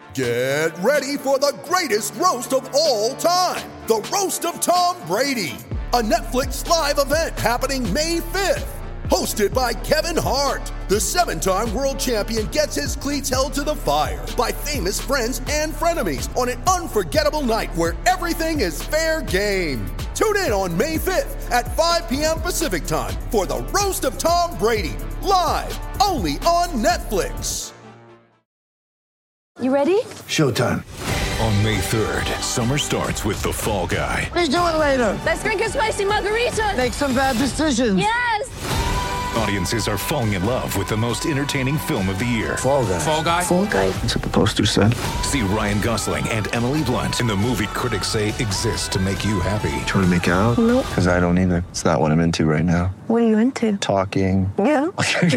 Get ready for the greatest roast of all time, the Roast of Tom Brady, a Netflix live event happening May 5th. Hosted by Kevin Hart, the 7-time world champion gets his cleats held to the fire by famous friends and frenemies on an unforgettable night where everything is fair game. Tune in on May 5th at 5 p.m. Pacific time for the Roast of Tom Brady, live only on Netflix. You ready? Showtime. On May 3rd, summer starts with The Fall Guy. Let's do it later. Let's drink a spicy margarita. Make some bad decisions. Yes! Audiences are falling in love with the most entertaining film of the year. Fall Guy. Fall Guy? Fall guy. That's what the poster said. See Ryan Gosling and Emily Blunt in the movie critics say exists to make you happy. Trying to make it out? Nope. Because I don't either. It's not what I'm into right now. What are you into? Talking. Yeah.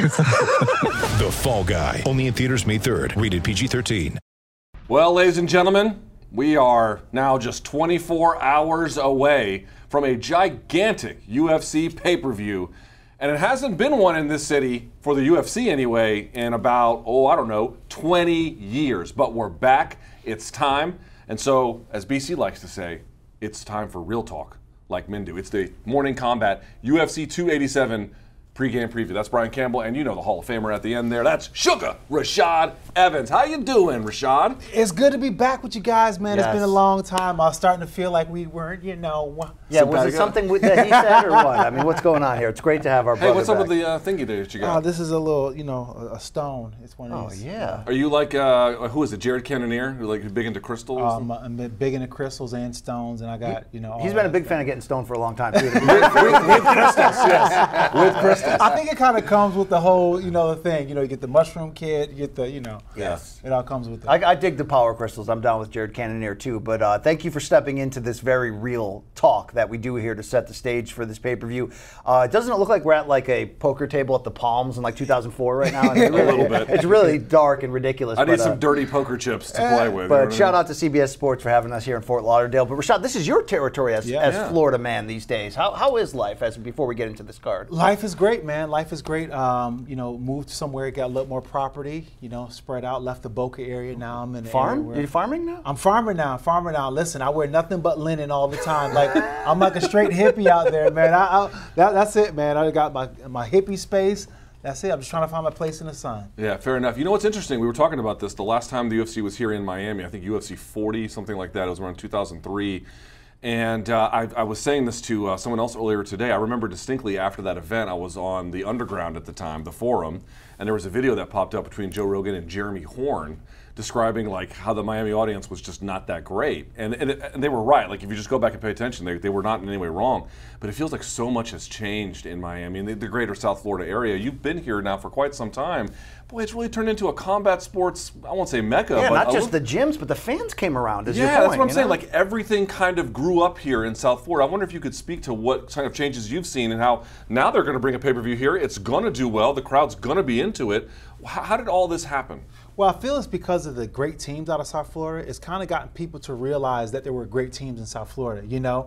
The Fall Guy. Only in theaters May 3rd. Rated PG-13. Well, ladies and gentlemen, we are now just 24 hours away from a gigantic UFC pay-per-view. And it hasn't been one in this city, for the UFC anyway, in about, 20 years. But we're back. It's time. And so, as BC likes to say, it's time for real talk, like men do. It's the Morning Combat UFC 287 pregame preview. That's Brian Campbell, and you know the Hall of Famer at the end there. That's Sugar Rashad Evans. How you doing, Rashad? It's good to be back with you guys, man. Yes. It's been a long time. I was starting to feel like we weren't, Yeah, was it something that he said or what? I mean, what's going on here? It's great to have our brother Hey, what's up back. with the thingy that you got? This is a little, a stone. It's one of Oh, these. yeah. Are you like, who is it, Jared Cannonier, who like big into crystals? I'm big into crystals and stones, and I got, all He's been a big fan of getting stoned for a long time, too. with crystals, yes. With crystals. I think it kind of comes with the whole, the thing. You get the mushroom kit, you get the, Yes. It all comes with it. I dig the power crystals. I'm down with Jared Cannonier, too. But thank you for stepping into this very real talk that we do here to set the stage for this pay-per-view. Doesn't it look like we're at like a poker table at the Palms in like 2004 right now? I mean, A little bit. It's really dark and ridiculous. I need some dirty poker chips to play with. But shout out to CBS Sports for having us here in Fort Lauderdale. But Rashad, this is your territory as Florida man these days. How is life before we get into this card? Life is great, man. Life is great. Moved somewhere, got a little more property, spread out, left the Boca area. Now I'm in the Farm? area You're farming now? I'm farming now. Listen, I wear nothing but linen all the time. Like I'm like a straight hippie out there, man. That's it, man. I got my hippie space. That's it. I'm just trying to find my place in the sun. Yeah, fair enough. You know what's interesting? We were talking about this the last time the UFC was here in Miami. I think UFC 40, something like that. It was around 2003. And I was saying this to someone else earlier today. I remember distinctly after that event, I was on the Underground at the time, the forum, and there was a video that popped up between Joe Rogan and Jeremy Horn describing like how the Miami audience was just not that great. And they were right. Like if you just go back and pay attention, they were not in any way wrong. But it feels like so much has changed in Miami and the greater South Florida area. You've been here now for quite some time. Boy, it's really turned into a combat sports, I won't say mecca. Yeah, but not just the gyms, but the fans came around, is your point. Yeah, that's what I'm saying. know? Like everything kind of grew up here in South Florida. I wonder if you could speak to what kind of changes you've seen and how now they're going to bring a pay-per-view here. It's going to do well. The crowd's going to be into it. How did all this happen? Well, I feel it's because of the great teams out of South Florida. It's kind of gotten people to realize that there were great teams in South Florida,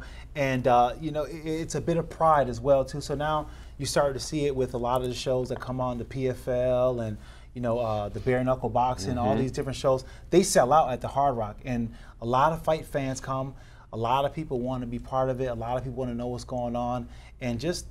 and it's a bit of pride as well too. So now you start to see it with a lot of the shows that come on the PFL and the bare knuckle boxing, all these different shows. They sell out at the Hard Rock, and a lot of fight fans come. A lot of people want to be part of it. A lot of people want to know what's going on, and just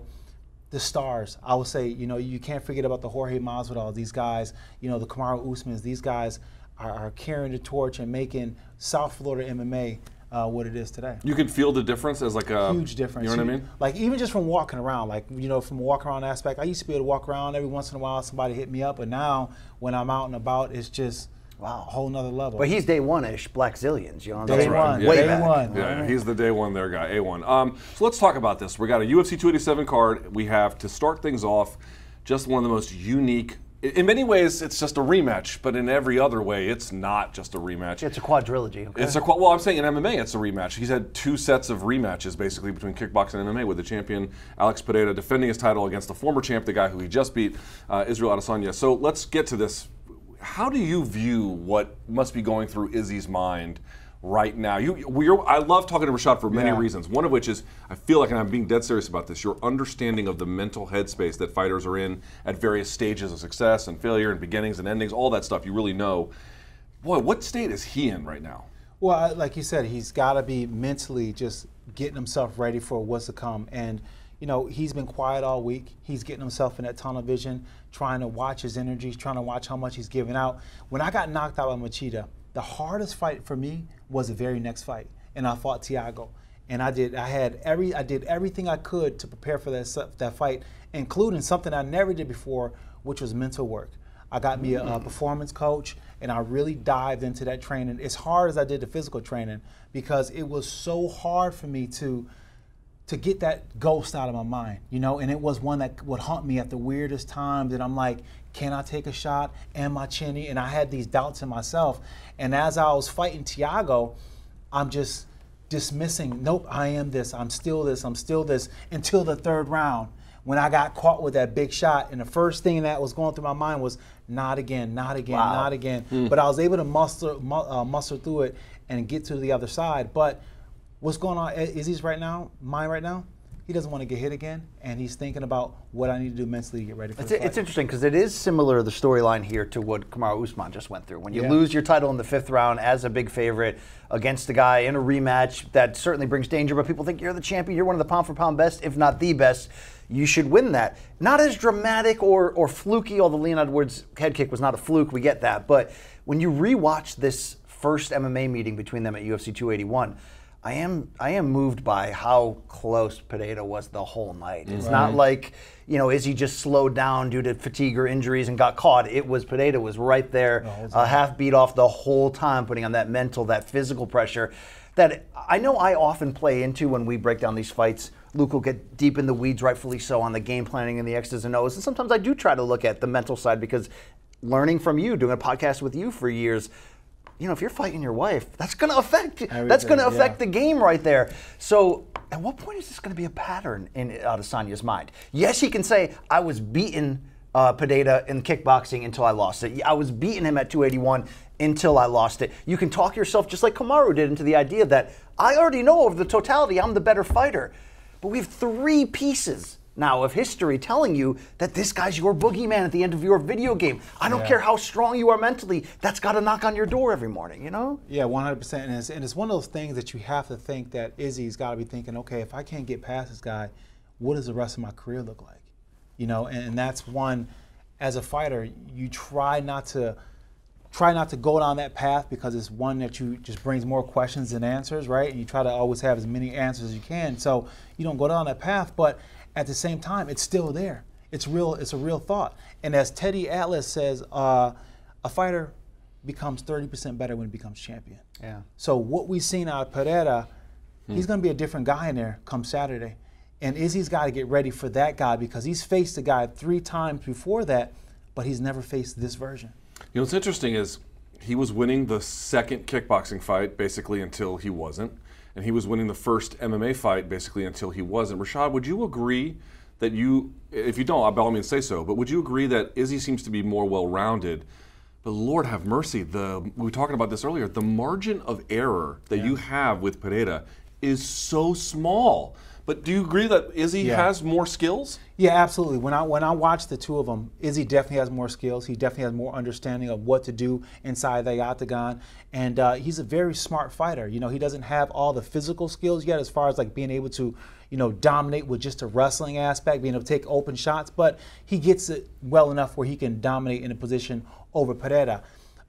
the stars. I would say, you can't forget about the Jorge Masvidal, these guys, the Kamaru Usmans. These guys are carrying the torch and making South Florida MMA what it is today. You can feel the difference as like a huge difference. You know what I mean? Like even just from walking around, from a walk around aspect, I used to be able to walk around every once in a while, somebody hit me up, but now when I'm out and about, it's just a whole nother level. But he's day one-ish, Black Zillions, Day one, Yeah. day back. one. Yeah, he's the day one there guy, A1. So let's talk about this. We got a UFC 287 card. We have, to start things off, just one of the most unique. In many ways, it's just a rematch, but in every other way, it's not just a rematch. It's a quadrilogy, okay? Well, I'm saying in MMA, it's a rematch. He's had 2 sets of rematches, basically, between kickboxing and MMA, with the champion, Alex Pereira, defending his title against the former champ, the guy who he just beat, Israel Adesanya. So let's get to this. How do you view what must be going through Izzy's mind right now? I love talking to Rashad for many reasons. One of which is, I feel like, and I'm being dead serious about this, your understanding of the mental headspace that fighters are in at various stages of success and failure and beginnings and endings, all that stuff you really know. Boy, what state is he in right now? Well, like you said, he's got to be mentally just getting himself ready for what's to come. And, you know, he's been quiet all week. He's getting himself in that tunnel vision, trying to watch his energy, trying to watch how much he's giving out. When I got knocked out by Machida, the hardest fight for me was the very next fight. And I fought Thiago. And I did everything I could to prepare for that fight, including something I never did before, which was mental work. I got me a performance coach, and I really dived into that training as hard as I did the physical training, because it was so hard for me to get that ghost out of my mind, you know, and it was one that would haunt me at the weirdest times, and I'm like, can I take a shot? Am I chinny? And I had these doubts in myself. And as I was fighting Thiago, I'm just dismissing, nope, I am this, I'm still this, until the third round, when I got caught with that big shot. And the first thing that was going through my mind was, not again, not again, Wow. not again. But I was able to muster through it and get to the other side. But what's going on Izzy's mind right now? He doesn't want to get hit again, and he's thinking about what I need to do mentally to get ready for the fight. It's interesting because it is similar, the storyline here, to what Kamaru Usman just went through. When you lose your title in the 5th round as a big favorite against a guy in a rematch, that certainly brings danger, but people think you're the champion, you're one of the pound-for-pound best, if not the best. You should win that. Not as dramatic or fluky, although Leon Edwards' head kick was not a fluke, we get that. But when you rewatch this first MMA meeting between them at UFC 281, I am moved by how close Pereira was the whole night. It's not like, you know, Izzy just slowed down due to fatigue or injuries and got caught. It was Pereira was right there, half beat off the whole time, putting on that mental, that physical pressure that I know I often play into when we break down these fights. Luke will get deep in the weeds, rightfully so, on the game planning and the X's and O's. And sometimes I do try to look at the mental side, because learning from you, doing a podcast with you for years, you know, if you're fighting your wife, that's going to affect the game right there. So at what point is this going to be a pattern in Adesanya's mind? Yes, he can say, I was beating Pereira in kickboxing until I lost it. I was beating him at 281 until I lost it. You can talk yourself, just like Kamaru did, into the idea that I already know over the totality I'm the better fighter. But we have 3 pieces now of history telling you that this guy's your boogeyman at the end of your video game. I don't care how strong you are mentally, that's got to knock on your door every morning, you know? Yeah, 100%. And it's one of those things that you have to think that Izzy's got to be thinking, okay, if I can't get past this guy, what does the rest of my career look like? You know, and that's one, as a fighter, you try not to go down that path, because it's one that you just brings more questions than answers, right? And you try to always have as many answers as you can, so you don't go down that path. But at the same time, it's still there. It's real. It's a real thought. And as Teddy Atlas says, a fighter becomes 30% better when he becomes champion. Yeah. So what we've seen out of Pereira, he's going to be a different guy in there come Saturday. And Izzy's got to get ready for that guy, because he's faced the guy 3 times before that, but he's never faced this version. You know, what's interesting is he was winning the second kickboxing fight basically until he wasn't. And he was winning the first MMA fight basically until he wasn't. Rashad, would you agree that if you don't, by all means say so, but would you agree that Izzy seems to be more well-rounded? But Lord have mercy, we were talking about this earlier, the margin of error that you have with Pereira is so small. But do you agree that Izzy has more skills? Yeah, absolutely. When I watch the two of them, Izzy definitely has more skills. He definitely has more understanding of what to do inside the octagon, and he's a very smart fighter. You know, he doesn't have all the physical skills yet, as far as like being able to, you know, dominate with just a wrestling aspect, being able to take open shots. But he gets it well enough where he can dominate in a position over Pereira.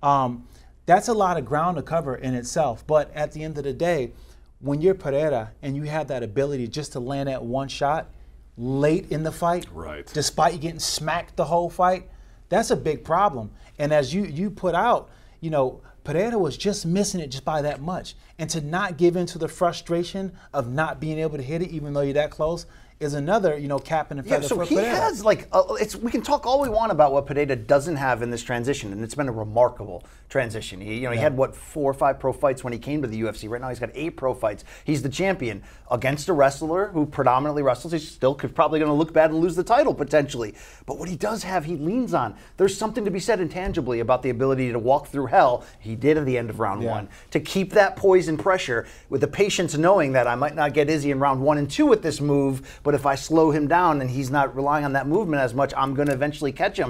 That's a lot of ground to cover in itself. But at the end of the day, when you're Pereira and you have that ability just to land that one shot late in the fight, despite you getting smacked the whole fight, that's a big problem. And as you put out, you know, Pereira was just missing it just by that much. And to not give in to the frustration of not being able to hit it, even though you're that close, is another, you know, cap and a feather for Pereira. He has, like, we can talk all we want about what Pereira doesn't have in this transition, and it's been a remarkable transition. He had, 4 or 5 pro fights when he came to the UFC. Right now he's got 8 pro fights. He's the champion against a wrestler who predominantly wrestles. He's still probably going to look bad and lose the title, potentially. But what he does have, he leans on. There's something to be said intangibly about the ability to walk through hell. He did at the end of round 1. To keep that poise and pressure with the patience knowing that I might not get Izzy in round 1 and 2 with this move, but if I slow him down and he's not relying on that movement as much, I'm going to eventually catch him.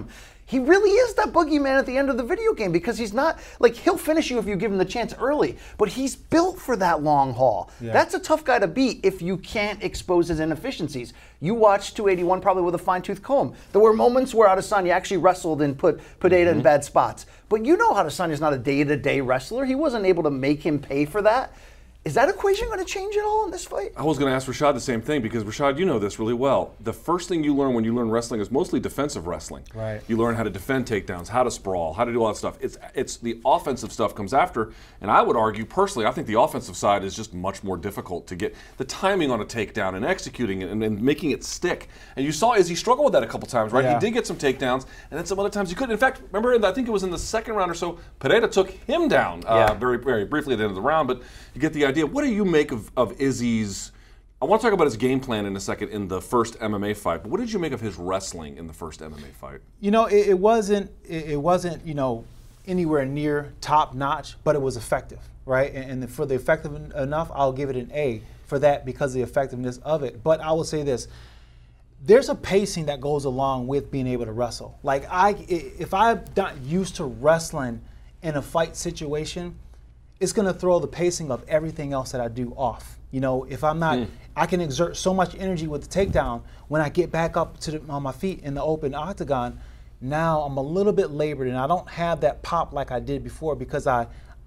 he really is that boogeyman at the end of the video game because he's not, like, he'll finish you if you give him the chance early, but he's built for that long haul. Yeah. That's a tough guy to beat if you can't expose his inefficiencies. You watched 281 probably with a fine-tooth comb. There were moments where Adesanya actually wrestled and put Pereira in bad spots. But you know Adesanya's not a day-to-day wrestler. He wasn't able to make him pay for that. Is that equation going to change at all in this fight? I was going to ask Rashad the same thing because, Rashad, you know this really well. The first thing you learn when you learn wrestling is mostly defensive wrestling. Right. You learn how to defend takedowns, how to sprawl, how to do all that stuff. It's the offensive stuff comes after, and I would argue, personally, I think the offensive side is just much more difficult to get the timing on a takedown and executing it and making it stick. And you saw Izzy struggle with that a couple times, right? Yeah. He did get some takedowns, and then some other times he couldn't. In fact, remember, I think it was in the second round or so, Pereira took him down very, very briefly at the end of the round, but you get the idea. What do you make of Izzy's? I want to talk about his game plan in a second in the first MMA fight, but what did you make of his wrestling in the first MMA fight? You know, it wasn't you know, anywhere near top notch, but it was effective, right? And for the effective enough, I'll give it an A for that because of the effectiveness of it. But I will say this. There's a pacing that goes along with being able to wrestle. Like if I'm not used to wrestling in a fight situation, it's going to throw the pacing of everything else that I do off. You know, if I'm not, I can exert so much energy with the takedown. When I get back up on my feet in the open octagon, now I'm a little bit labored and I don't have that pop like I did before because I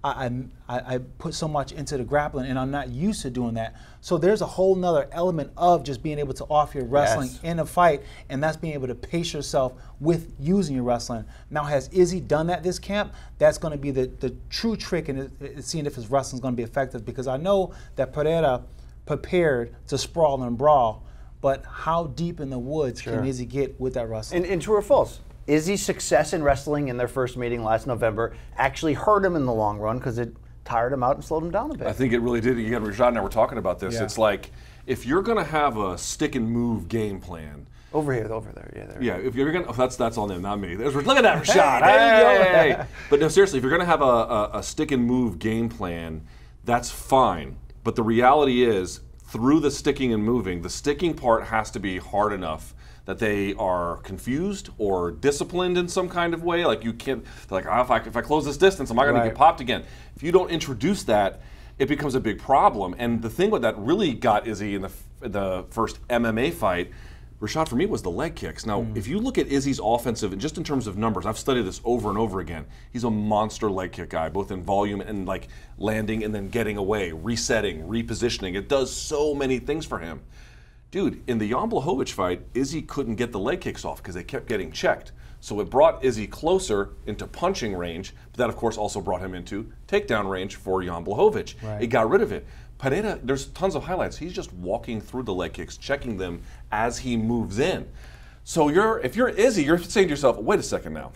put so much into the grappling and I'm not used to doing that. So there's a whole nother element of just being able to offer your wrestling in a fight, and that's being able to pace yourself with using your wrestling. Now, has Izzy done that this camp? That's going to be the true trick in seeing if his wrestling is going to be effective, because I know that Pereira prepared to sprawl and brawl, but how deep in the woods can Izzy get with that wrestling? And true or false? Izzy's success in wrestling in their first meeting last November actually hurt him in the long run because it tired him out and slowed him down a bit. I think it really did. Again, Rashad and I were talking about this. Yeah. It's like if you're going to have a stick and move game plan. Over there. Yeah, there. Yeah, if you're going to, that's all them, not me. Look at that, Rashad. Hey. But no, seriously, if you're going to have a stick and move game plan, that's fine. But the reality is, through the sticking and moving, the sticking part has to be hard enough that they are confused or disciplined in some kind of way. Like you can't, like, if I close this distance, am I going to get popped again? If you don't introduce that, it becomes a big problem. And the thing that really got Izzy in the first MMA fight, Rashad, for me, was the leg kicks. Now, if you look at Izzy's offensive, and just in terms of numbers, I've studied this over and over again. He's a monster leg kick guy, both in volume and like landing and then getting away, resetting, repositioning. It does so many things for him. Dude, in the Jan Blachowicz fight, Izzy couldn't get the leg kicks off because they kept getting checked. So it brought Izzy closer into punching range, but that, of course, also brought him into takedown range for Jan Blachowicz. Right. It got rid of it. Pereira, there's tons of highlights. He's just walking through the leg kicks, checking them as he moves in. So if you're Izzy, you're saying to yourself, wait a second now.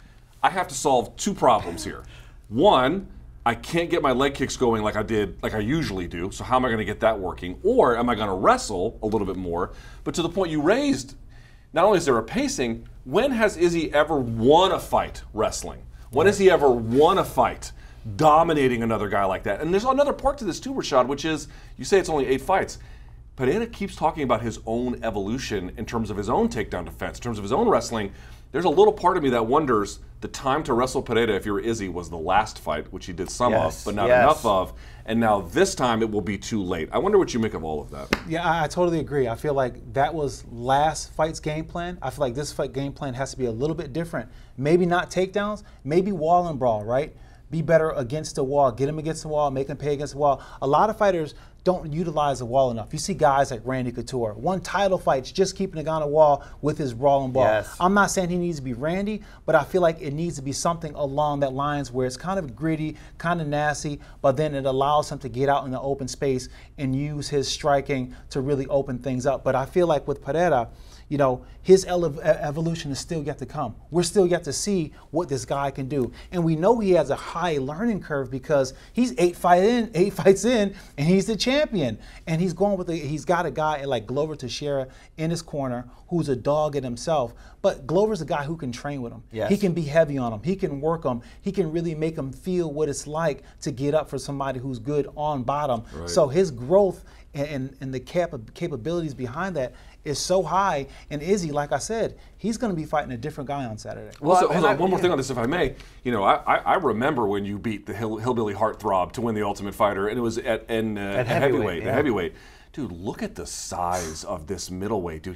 I have to solve two problems here. One, I can't get my leg kicks going like I usually do, so how am I going to get that working? Or am I going to wrestle a little bit more? But to the point you raised, not only is there a pacing, when has Izzy ever won a fight wrestling? When has he ever won a fight dominating another guy like that? And there's another part to this too, Rashad, which is, you say it's only 8 fights. Pereira keeps talking about his own evolution in terms of his own takedown defense, in terms of his own wrestling. There's a little part of me that wonders, the time to wrestle Pereira, if you're Izzy, was the last fight, which he did some of, but not enough of. And now this time it will be too late. I wonder what you make of all of that. Yeah, I totally agree. I feel like that was last fight's game plan. I feel like this fight game plan has to be a little bit different. Maybe not takedowns, maybe wall and brawl, right? Be better against the wall, get him against the wall, make him pay against the wall. A lot of fighters don't utilize the wall enough. You see guys like Randy Couture, won title fights just keeping the guy on the wall with his brawl and ball. Yes. I'm not saying he needs to be Randy, but I feel like it needs to be something along that lines where it's kind of gritty, kind of nasty, but then it allows him to get out in the open space and use his striking to really open things up. But I feel like with Pereira, you know, his evolution is still yet to come. We're still yet to see what this guy can do. And we know he has a high learning curve because he's 8 fights in, and he's the champion. And he's going with he's got a guy like Glover Teixeira in his corner who's a dog in himself. But Glover's a guy who can train with him. Yes. He can be heavy on him. He can work him. He can really make him feel what it's like to get up for somebody who's good on bottom. Right. So his growth and the capabilities behind that is so high. And Izzy, like I said, he's going to be fighting a different guy on Saturday. Well, hold on, one more thing on this, if I may. You know, I remember when you beat the Hillbilly Heartthrob to win the Ultimate Fighter, and it was at heavyweight. Yeah. At heavyweight. Dude, look at the size of this middleweight, dude.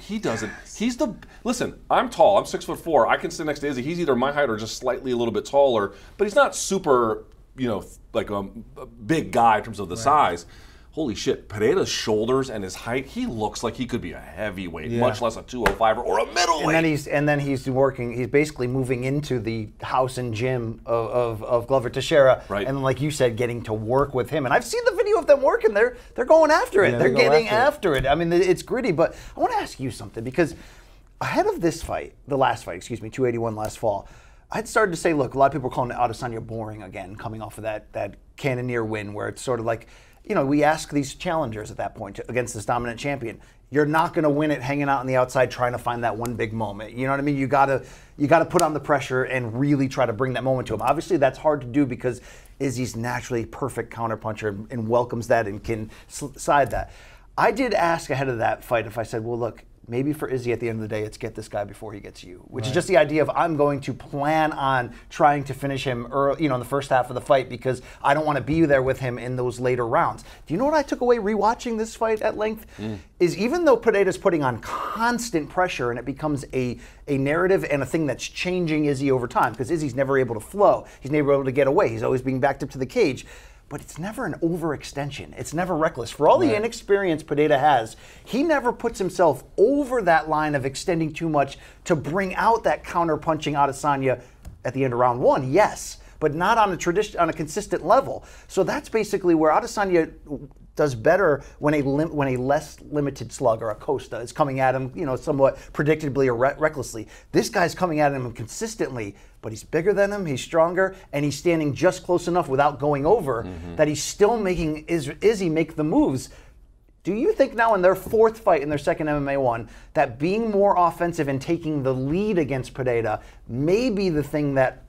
Listen, I'm tall, I'm 6'4". I can sit next to Izzy. He's either my height or just slightly a little bit taller, but he's not super, like a big guy in terms of the size. Holy shit, Pereira's shoulders and his height, he looks like he could be a heavyweight, much less a 205 or a middleweight. And then he's basically moving into the house and gym of Glover Teixeira. Right. And like you said, getting to work with him. And I've seen the video of them working. They're going after it. Yeah, they're they go getting after after it. I mean, it's gritty. But I want to ask you something, because ahead of this fight, the last fight, 281 last fall, I'd started to say, look, a lot of people are calling Adesanya boring again, coming off of that Cannonier win, where it's sort of like, we ask these challengers at that point against this dominant champion, you're not going to win it hanging out on the outside trying to find that one big moment. You know what I mean? You got to put on the pressure and really try to bring that moment to him. Obviously, that's hard to do because Izzy's naturally perfect counterpuncher and welcomes that and can side that. I did ask ahead of that fight if I said, well, look, maybe for Izzy at the end of the day, it's get this guy before he gets you, which is just the idea of I'm going to plan on trying to finish him early, in the first half of the fight, because I don't want to be there with him in those later rounds. Do you know what I took away rewatching this fight at length? Is even though Pereira's putting on constant pressure and it becomes a narrative and a thing that's changing Izzy over time, because Izzy's never able to flow. He's never able to get away. He's always being backed up to the cage. But it's never an overextension. It's never reckless. For all the inexperience Pereira has, he never puts himself over that line of extending too much to bring out that counter-punching Adesanya at the end of round one, yes, but not on a consistent level. So that's basically where Adesanya does better when a less limited slugger, a Costa, is coming at him, somewhat predictably or recklessly. This guy's coming at him consistently, but he's bigger than him, he's stronger, and he's standing just close enough without going over that he's still making Izzy make the moves. Do you think now in their fourth fight in their second MMA one that being more offensive and taking the lead against Pereira may be the thing that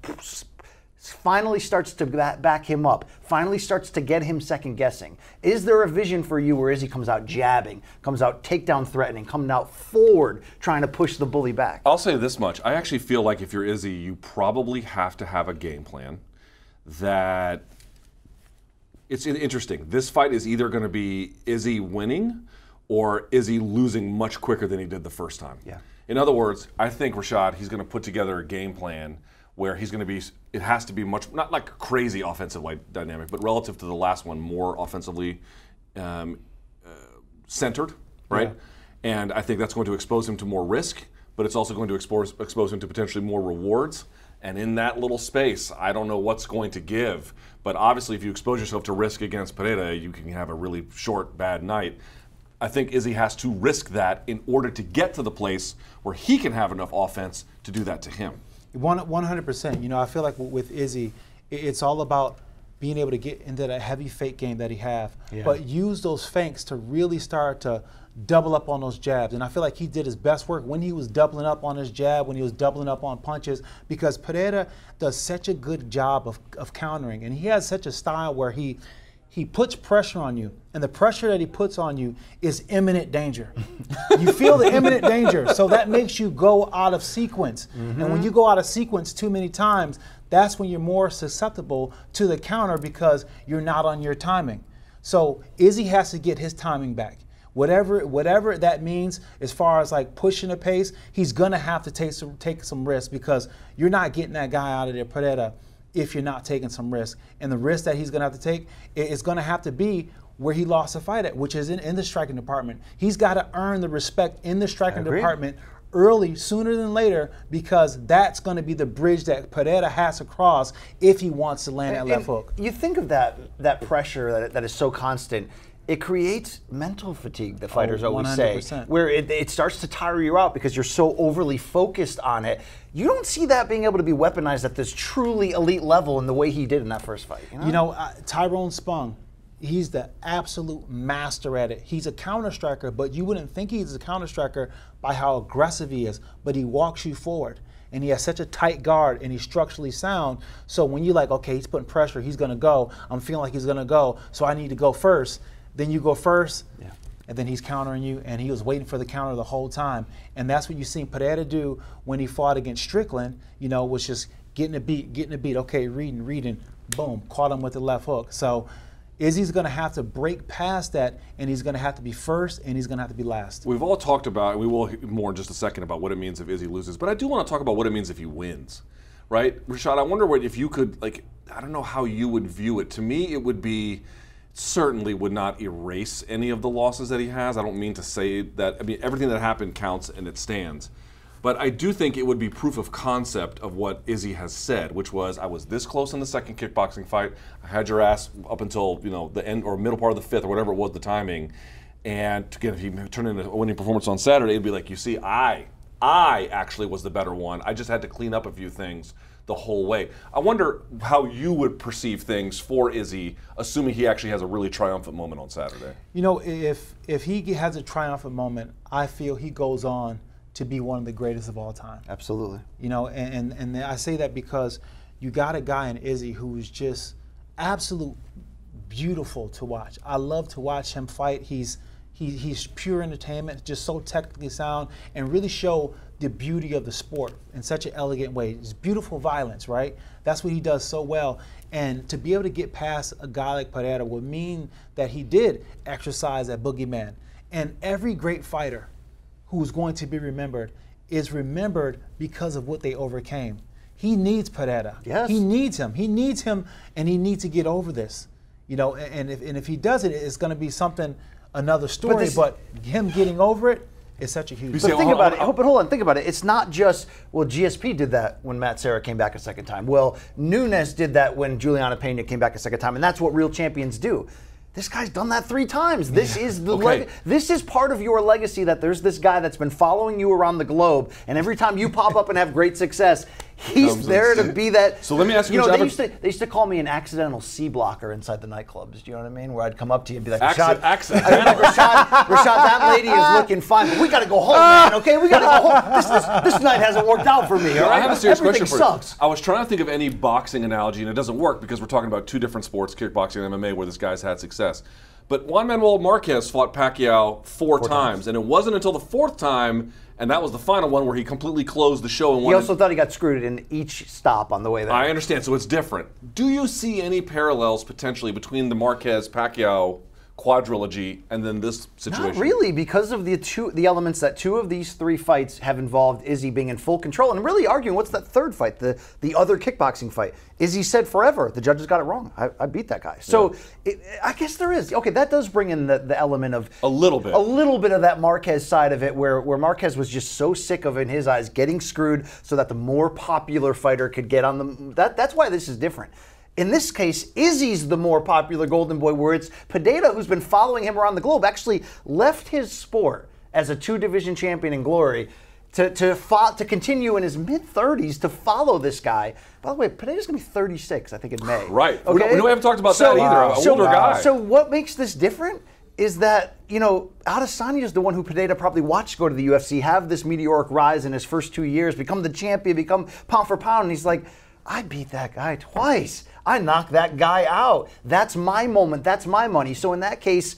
finally starts to back him up, finally starts to get him second guessing? Is there a vision for you where Izzy comes out jabbing, comes out takedown threatening, coming out forward trying to push the bully back? I'll say this much. I actually feel like if you're Izzy, you probably have to have a game plan that it's interesting. This fight is either going to be Izzy winning or Izzy losing much quicker than he did the first time. Yeah. In other words, I think Rashad, he's going to put together a game plan where he's going to be, it has to be much, not like a crazy offensive dynamic, but relative to the last one, more offensively centered, right? Yeah. And I think that's going to expose him to more risk, but it's also going to expose him to potentially more rewards. And in that little space, I don't know what's going to give, but obviously if you expose yourself to risk against Pereira, you can have a really short, bad night. I think Izzy has to risk that in order to get to the place where he can have enough offense to do that to him. 100%. I feel like with Izzy, it's all about being able to get into that heavy fake game that he have, but use those feints to really start to double up on those jabs. And I feel like he did his best work when he was doubling up on his jab, when he was doubling up on punches, because Pereira does such a good job of countering. And he has such a style where he puts pressure on you, and the pressure that he puts on you is imminent danger. You feel the imminent danger, so that makes you go out of sequence. And when you go out of sequence too many times, that's when you're more susceptible to the counter because you're not on your timing. So Izzy has to get his timing back. Whatever that means as far as like pushing the pace, he's gonna have to take some risks, because you're not getting that guy out of there, Pereira, if you're not taking some risk. And the risk that he's going to have to take is going to have to be where he lost the fight at, which is in the striking department. He's got to earn the respect in the striking department early, sooner than later, because that's going to be the bridge that Pereira has to cross if he wants to land that left hook. You think of that pressure that is so constant. It creates mental fatigue, the fighters always 100%. say, where it starts to tire you out because you're so overly focused on it. You don't see that being able to be weaponized at this truly elite level in the way he did in that first fight. Tyrone Spong, He's the absolute master at it. He's a counter striker, but you wouldn't think he's a counter striker by how aggressive he is, but he walks you forward. And he has such a tight guard, and he's structurally sound. So when you're like, okay, he's putting pressure, he's going to go. I'm feeling like he's going to go, so I need to go first. Then you go first, and then he's countering you, and he was waiting for the counter the whole time. And that's what you seen Pereira do when he fought against Strickland, was just getting a beat. Okay, reading, boom, caught him with the left hook. So Izzy's going to have to break past that, and he's going to have to be first, and he's going to have to be last. We've all talked about, and we will more in just a second, about what it means if Izzy loses, but I do want to talk about what it means if he wins, right? Rashad, I wonder if you could, I don't know how you would view it. To me, it would be, certainly would not erase any of the losses that he has. I don't mean to say that, everything that happened counts and it stands. But I do think it would be proof of concept of what Izzy has said, which was, I was this close in the second kickboxing fight. I had your ass up until the end or middle part of the fifth or whatever it was, the timing. And again, if he turned in a winning performance on Saturday, it'd be like, you see, I actually was the better one. I just had to clean up a few things the whole way. I wonder how you would perceive things for Izzy, assuming he actually has a really triumphant moment on Saturday. If he has a triumphant moment, I feel he goes on to be one of the greatest of all time. Absolutely. And I say that because you got a guy in Izzy who's just absolute beautiful to watch. I love to watch him fight. He's pure entertainment, just so technically sound, and really show the beauty of the sport in such an elegant way. It's beautiful violence, right? That's what he does so well. And to be able to get past a guy like Pereira would mean that he did exercise that boogeyman. And every great fighter who's going to be remembered is remembered because of what they overcame. He needs Pereira. Yes. He needs him, and he needs to get over this. And if he does it, it's going to be something, another story. But him getting over it is such a huge. But think about it. But hold on, think about it. It's not just, GSP did that when Matt Serra came back a second time. Nunes did that when Juliana Pena came back a second time, and that's what real champions do. This guy's done that 3 times. This is this is part of your legacy, that there's this guy that's been following you around the globe, and every time you pop up and have great success, he's there to be that. So let me ask you, they used to call me an accidental C blocker inside the nightclubs. Do you know what I mean? Where I'd come up to you and be like, Rashad, that lady is looking fine, but we got to go home, man. Okay, we got to go home. This night hasn't worked out for me. All right? I have a serious Everything question for sucks. you. I was trying to think of any boxing analogy, and it doesn't work because we're talking about 2 different sports, kickboxing and MMA, where this guy's had success. But Juan Manuel Marquez fought Pacquiao 4 times, and it wasn't until the 4th time, and that was the final one, where he completely closed the show. And he also thought he got screwed in each stop on the way there. I understand, so it's different. Do you see any parallels potentially between the Marquez-Pacquiao quadrilogy and then this situation? Not really, because of the elements that 2 of these 3 fights have involved Izzy being in full control, and really arguing what's that 3rd fight, the other kickboxing fight. Izzy said forever, the judges got it wrong. I beat that guy. So I guess there is. Okay, that does bring in the element of a little bit of that Marquez side of it, where Marquez was just so sick of, in his eyes, getting screwed so that the more popular fighter could get on the. That's why this is different. In this case, Izzy's the more popular golden boy, where it's Pereira, who's been following him around the globe, actually left his sport as a 2-division champion in glory to continue in his mid-30s to follow this guy. By the way, Pereira's going to be 36, I think, in May. Right. Okay? We haven't talked about that either. An older guy. So what makes this different is that, Adesanya is the one who Pereira probably watched go to the UFC, have this meteoric rise in his first 2 years, become the champion, become pound for pound, and he's like, I beat that guy twice. I knocked that guy out. That's my moment. That's my money. So in that case,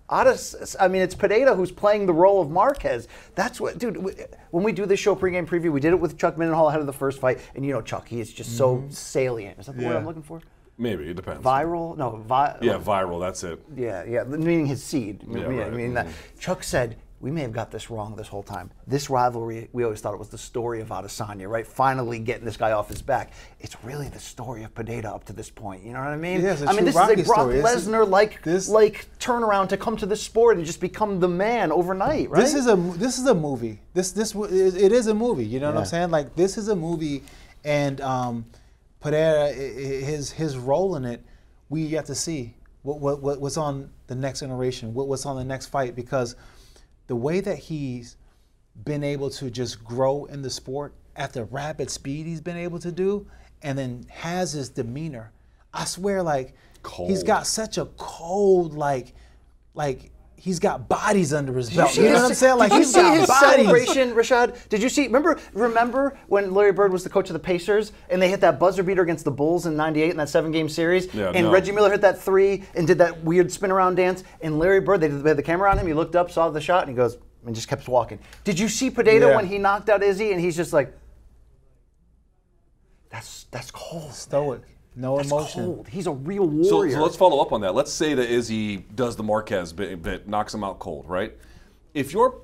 it's Pereira who's playing the role of Marquez. That's what, dude, when we do this show pregame preview, we did it with Chuck Mindenhall ahead of the first fight. And Chuck, he is just so salient. Is that the word I'm looking for? Maybe, it depends. Viral? No, viral, that's it. Yeah, meaning his seed. Right. Chuck said, we may have got this wrong this whole time. This rivalry, we always thought it was the story of Adesanya, right? Finally getting this guy off his back. It's really the story of Pereira up to this point. You know what I mean? Yeah, this is a Brock Lesnar-like turnaround to come to the sport and just become the man overnight, right? This is a movie. It is a movie. You know what I'm saying? Like, this is a movie, and Pereira, his role in it, we have to see what's on the next generation, what's on the next fight, because the way that he's been able to just grow in the sport at the rapid speed he's been able to do, and then has his demeanor. I swear, like Cold. he's got such a cold, like he's got bodies under his belt. You You know what I'm saying? Like did you he's see got his bodies. celebration, Rashad? Did you see? Remember when Larry Bird was the coach of the Pacers and they hit that buzzer beater against the Bulls in '98 in that 7-game series? Yeah, and no. Reggie Miller hit that 3 and did that weird spin around dance. And Larry Bird, they had the camera on him. He looked up, saw the shot, and he goes and just kept walking. Did you see Pineda Yeah. when he knocked out Izzy and he's just like, that's cold. Stoic, no That's emotion. cold. He's a real So warrior. let's follow up on that. Let's say that Izzy does the Marquez bit, knocks him out cold, right? If you're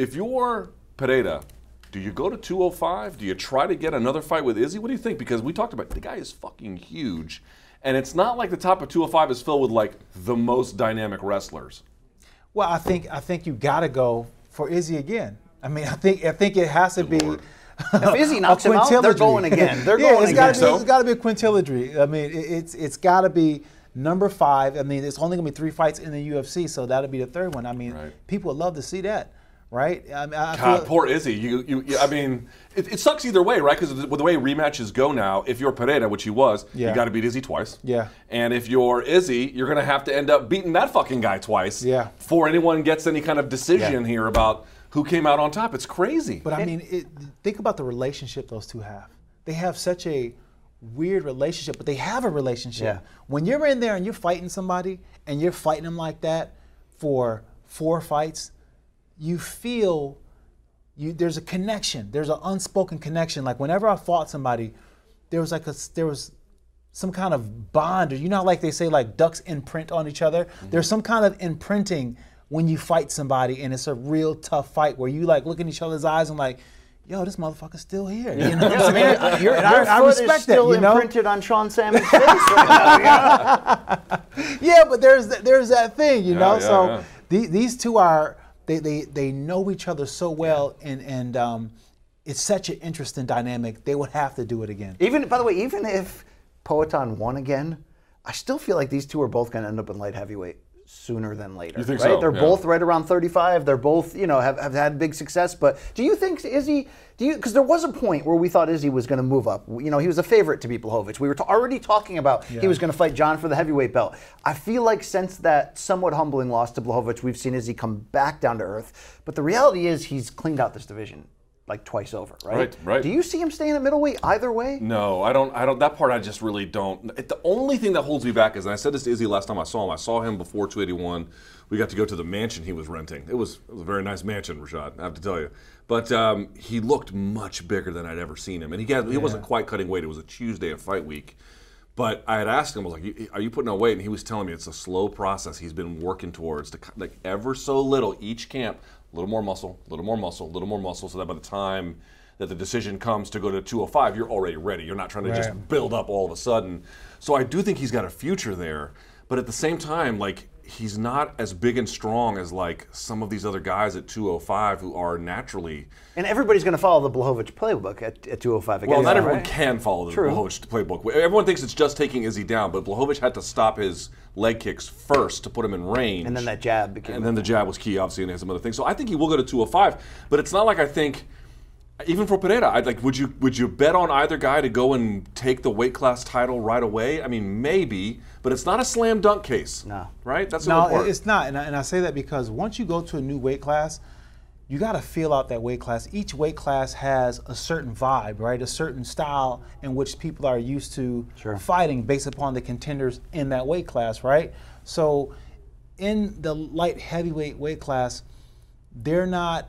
Pereira, do you go to 205? Do you try to get another fight with Izzy? What do you think? Because we talked about the guy is fucking huge, and it's not like the top of 205 is filled with like the most dynamic wrestlers. Well, I think you got to go for Izzy again. I mean, I think it has to be. Lord. If Izzy knocks him out, they're quintilogy. going again. They're Yeah, going it's again. gotta be, it's got to be a quintilogy. I mean, it's got to be number 5. I mean, it's only going to be 3 fights in the UFC, so that'll be the third one. I mean, Right. people would love to see that, right? I mean, I God, feel, poor Izzy. I mean, it sucks either way, right? Because with the way rematches go now, if you're Pereira, which he was, Yeah. you got to beat Izzy twice. Yeah. And if you're Izzy, you're going to have to end up beating that fucking guy twice. Yeah. Before anyone gets any kind of decision here about who came out on top. It's crazy. But I mean, think about the relationship those two have. They have such a weird relationship, but they have a relationship. Yeah. When you're in there and you're fighting somebody and you're fighting them like that for 4 fights, you feel there's a connection. There's an unspoken connection. Like whenever I fought somebody, there was some kind of bond, or you know how like they say like ducks imprint on each other? Mm-hmm. There's some kind of imprinting when you fight somebody and it's a real tough fight where you like look in each other's eyes and like, yo, this motherfucker's still here. You know what I'm saying? Your I foot respect is still that, you know? imprinted on Sean Salmon's face right now. Yeah, but there's that thing, you know? yeah, So yeah. These two are, they know each other so well and it's such an interesting dynamic. They would have to do it again. By the way, even if Poatan won again, I still feel like these two are both going to end up in light heavyweight sooner than later. You think right? so? They're Yeah. both right around 35. They're both, have had big success. But do you think Izzy? Because there was a point where we thought Izzy was going to move up. He was a favorite to beat Blachowicz. We were already talking about he was going to fight John for the heavyweight belt. I feel like since that somewhat humbling loss to Blachowicz, we've seen Izzy come back down to earth. But the reality is he's cleaned out this division like twice over, right? Right. Do you see him staying at middleweight either way? No, I don't. That part I just really don't. The only thing that holds me back is, and I said this to Izzy last time I saw him. I saw him before 281. We got to go to the mansion he was renting. It was a very nice mansion, Rashad, I have to tell you. But he looked much bigger than I'd ever seen him, and he wasn't quite cutting weight. It was a Tuesday of fight week. But I had asked him, I was like, "Are you putting on weight?" And he was telling me it's a slow process. He's been working towards like ever so little each camp, a little more muscle, a little more muscle, a little more muscle, so that by the time that the decision comes to go to 205, you're already ready. You're not trying to just build up all of a sudden. So I do think he's got a future there. But at the same time, like, he's not as big and strong as like some of these other guys at 205 who are naturally. And everybody's going to follow the Blachowicz playbook at 205 again. Well, not everyone right? can follow the Blachowicz playbook. Everyone thinks it's just taking Izzy down, but Blachowicz had to stop his leg kicks first to put him in range. And then that jab became. And then the jab was key, obviously, and they had some other things. So I think he will go to 205, but it's not like I think. Even for Pereira, would you bet on either guy to go and take the weight class title right away? I mean, maybe, but it's not a slam dunk case. No. Right? That's the No, important part. it's not. And I say that because once you go to a new weight class, you got to feel out that weight class. Each weight class has a certain vibe, right? A certain style in which people are used to fighting based upon the contenders in that weight class, right? So in the light heavyweight weight class, they're not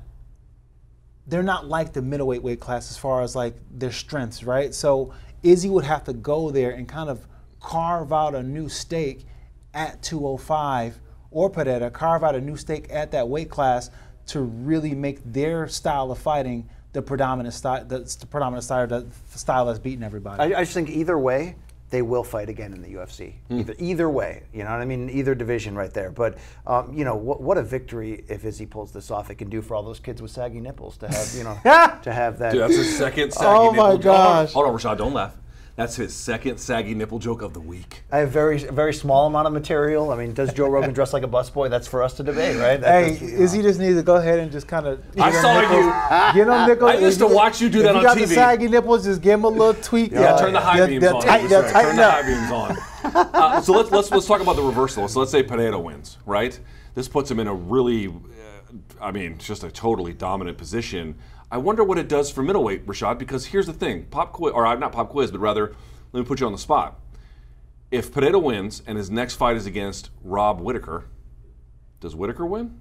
like the middleweight weight class as far as like their strengths, right? So Izzy would have to go there and kind of carve out a new stake at 205, or Pereira carve out a new stake at that weight class to really make their style of fighting the predominant style, the style that's beating everybody. I just think either way, they will fight again in the UFC. Either way, you know what I mean? Either division right there. But, what a victory if Izzy pulls this off. It can do for all those kids with saggy nipples to have, to have that. Dude, that's his second saggy Oh nipple my joke. gosh. Hold on, Rashad, don't laugh. That's his second saggy nipple joke of the week. I have very small amount of material. I mean, does Joe Rogan dress like a busboy? That's for us to debate, right? Hey, Izzy just needs to go ahead and just kind of. I saw you. Get them nipples. I used to watch you do that on If you got TV. the saggy nipples, just give them a little tweak. Yeah, turn the high beams on. Tighten Turn the high up. beams on. So let's talk about the reversal. So let's say Pereira wins, right? This puts him in a really, just a totally dominant position. I wonder what it does for middleweight, Rashad, because here's the thing. Not pop quiz, but rather, let me put you on the spot. If Pereira wins and his next fight is against Rob Whittaker, does Whittaker win?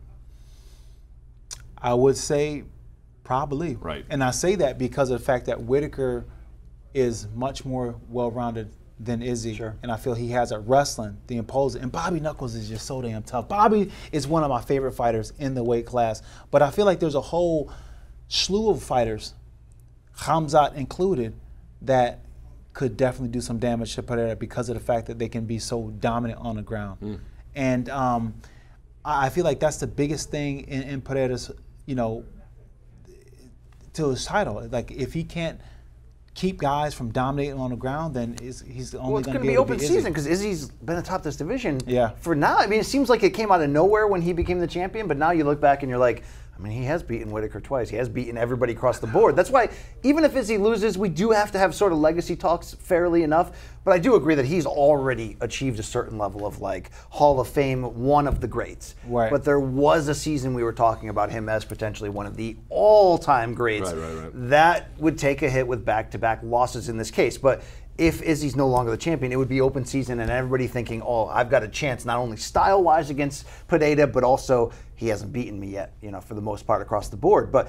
I would say probably. Right. And I say that because of the fact that Whittaker is much more well-rounded than Izzy. Sure. And I feel he has a wrestling, the imposing. And Bobby Knuckles is just so damn tough. Bobby is one of my favorite fighters in the weight class. But I feel like there's a whole slew of fighters, Khamzat included, that could definitely do some damage to Pereira because of the fact that they can be so dominant on the ground. And I feel like that's the biggest thing in Pereira's, to his title. Like, if he can't keep guys from dominating on the ground, then he's only it's going going to to be open season because Izzy's been atop this division for now. I mean, it seems like it came out of nowhere when he became the champion, but now you look back and you're like, he has beaten Whittaker twice. He has beaten everybody across the board. That's why, even if Izzy loses, we do have to have sort of legacy talks fairly enough. But I do agree that he's already achieved a certain level of Hall of Fame, one of the greats. Right. But there was a season we were talking about him as potentially one of the all-time greats. Right. That would take a hit with back-to-back losses in this case. But if Izzy's no longer the champion, it would be open season and everybody thinking, I've got a chance not only style-wise against Pereira, but also he hasn't beaten me yet, for the most part across the board. But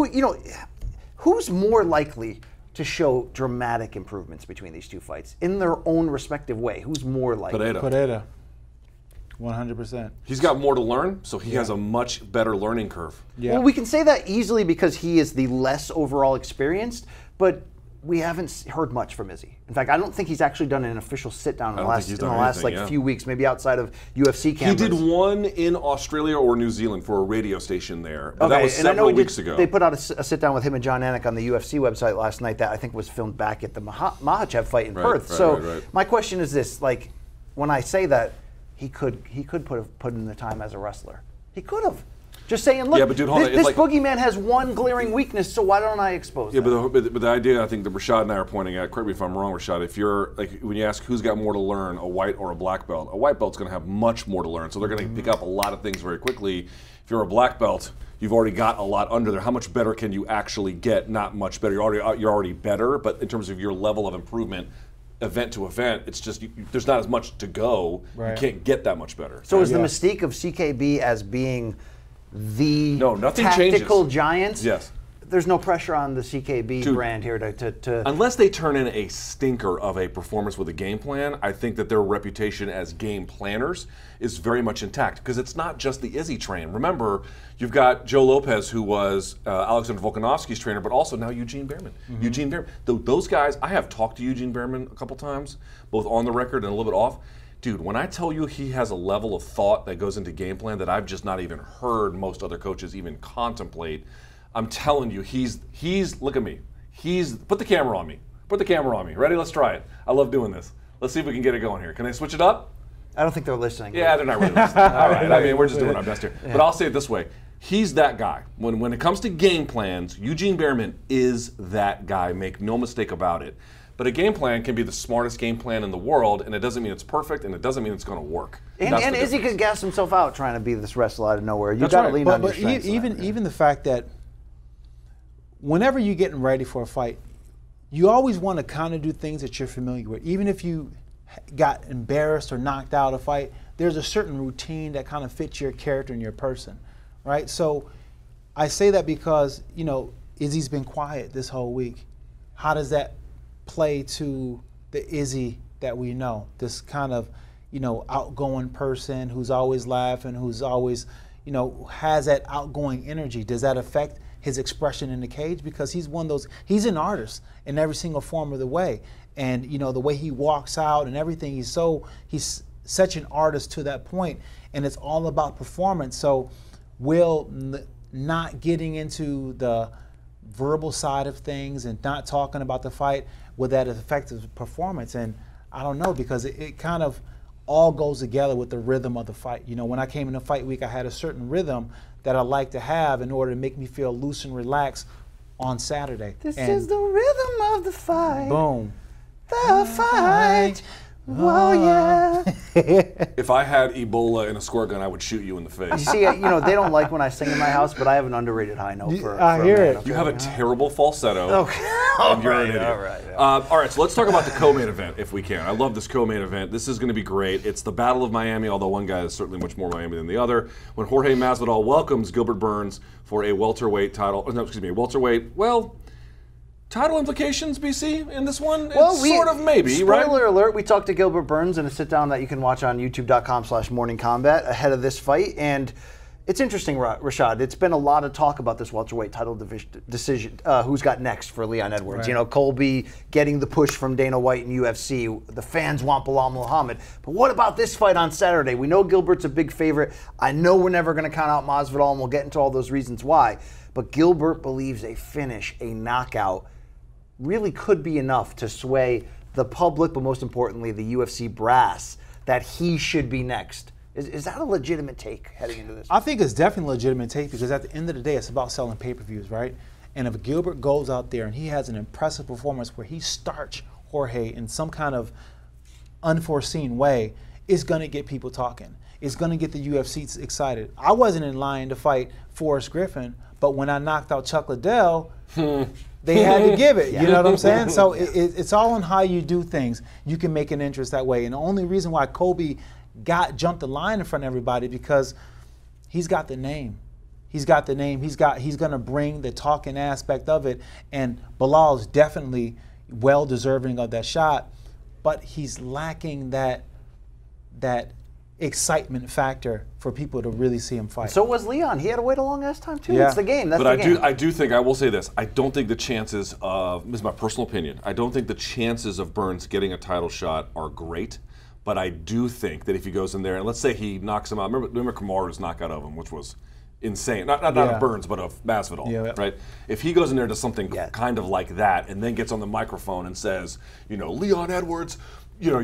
who's more likely to show dramatic improvements between these two fights in their own respective way? Who's more likely? Pereira. 100%. He's got more to learn, so he has a much better learning curve. Yeah. Well, we can say that easily because he is the less overall experienced, but we haven't heard much from Izzy. In fact, I don't think he's actually done an official sit-down in the last few weeks, maybe outside of UFC cameras. He did one in Australia or New Zealand for a radio station there, but that was several weeks ago. They put out a sit-down with him and John Anik on the UFC website last night that I think was filmed back at the Makhachev fight in Perth. Right. My question is this, when I say that, he could put in the time as a wrestler. He could have. Just saying, look, but dude, hold on. This boogeyman has one glaring weakness, so why don't I expose that? But the idea I think that Rashad and I are pointing at, correct me if I'm wrong, Rashad, if you're, when you ask who's got more to learn, a white or a black belt, a white belt's going to have much more to learn, so they're going to pick up a lot of things very quickly. If you're a black belt, you've already got a lot under there. How much better can you actually get? Not much better. You're already better, but in terms of your level of improvement, event to event, it's just there's not as much to go. Right. You can't get that much better. So is the mystique of CKB as being the nothing tactical changes. giants? Yes. There's no pressure on the CKB brand here to unless they turn in a stinker of a performance with a game plan. I think that their reputation as game planners is very much intact because it's not just the Izzy train. Remember, you've got Joe Lopez, who was Alexander Volkanovski's trainer, but also now Eugene Behrman. Eugene Behrman. Those guys, I have talked to Eugene Behrman a couple times, both on the record and a little bit off. Dude, when I tell you he has a level of thought that goes into game plan that I've just not even heard most other coaches even contemplate, I'm telling you, he's look at me. Put the camera on me. Put the camera on me. Ready? Let's try it. I love doing this. Let's see if we can get it going here. Can I switch it up? I don't think they're listening. Yeah, they're not really listening. All right. We're just doing our best here. Yeah. But I'll say it this way. He's that guy. When it comes to game plans, Eugene Behrman is that guy. Make no mistake about it. But a game plan can be the smartest game plan in the world, and it doesn't mean it's perfect, and it doesn't mean it's going to work. And Izzy could gas himself out trying to be this wrestler out of nowhere. You got to lean on your strengths. Even the fact that whenever you're getting ready for a fight, you always want to kind of do things that you're familiar with. Even if you got embarrassed or knocked out of a fight, there's a certain routine that kind of fits your character and your person, right? So I say that because, Izzy's been quiet this whole week. How does that play to the Izzy that we know? This kind of, outgoing person who's always laughing, who's always, has that outgoing energy. Does that affect his expression in the cage? Because he's one of those, he's an artist in every single form of the way. And, the way he walks out and everything, he's such an artist to that point, and it's all about performance. So Will not getting into the verbal side of things and not talking about the fight, would that affect his performance? And I don't know, because it kind of all goes together with the rhythm of the fight. When I came into fight week, I had a certain rhythm that I like to have in order to make me feel loose and relaxed on Saturday. This is the rhythm of the fight. Boom. The fight. Well, yeah. If I had Ebola in a squirt gun, I would shoot you in the You face. see, they don't like when I sing in my house, but I have an underrated high note for. I for hear a man, it. okay? You have a terrible falsetto. Okay. And you're an idiot. All right. All right, so let's talk about the co-main event if we can. I love this co-main event. This is going to be great. It's the Battle of Miami, although one guy is certainly much more Miami than the other. When Jorge Masvidal welcomes Gilbert Burns for a welterweight title, title implications, BC, in this one? Sort of maybe, right? Spoiler alert, we talked to Gilbert Burns in a sit-down that you can watch on youtube.com/morningcombat ahead of this fight, and it's interesting, Rashad. It's been a lot of talk about this welterweight title decision. Who's got next for Leon Edwards? Right. You know, Colby getting the push from Dana White and UFC. The fans want Bilal Muhammad. But what about this fight on Saturday? We know Gilbert's a big favorite. I know we're never going to count out Masvidal, and we'll get into all those reasons why. But Gilbert believes a finish, a knockout, really could be enough to sway the public, but most importantly, the UFC brass, that he should be next. Is that a legitimate take heading into this? I think it's definitely a legitimate take because at the end of the day, it's about selling pay-per-views, right? And if Gilbert goes out there and he has an impressive performance where he starts Jorge in some kind of unforeseen way, it's going to get people talking. It's going to get the UFC excited. I wasn't in line to fight Forrest Griffin, but when I knocked out Chuck Liddell, they had to give it. You know what I'm saying? So it's all on how you do things. You can make an interest that way. And the only reason why Colby jumped the line in front of everybody because he's got the name. He's got the name. He's going to bring the talking aspect of it. And Bilal's definitely well deserving of that shot, but he's lacking that excitement factor for people to really see him fight. So was Leon. He had to wait a long ass time too. Yeah. It's the game. That's But the game. I do think, I will say this, I don't think the chances of, this is my personal opinion, I don't think the chances of Burns getting a title shot are great, but I do think that if he goes in there, and let's say he knocks him out, remember Kamaru's knockout of him, which was insane, not of Burns, but of Masvidal, right? If he goes in there to something kind of like that, and then gets on the microphone and says, Leon Edwards, you're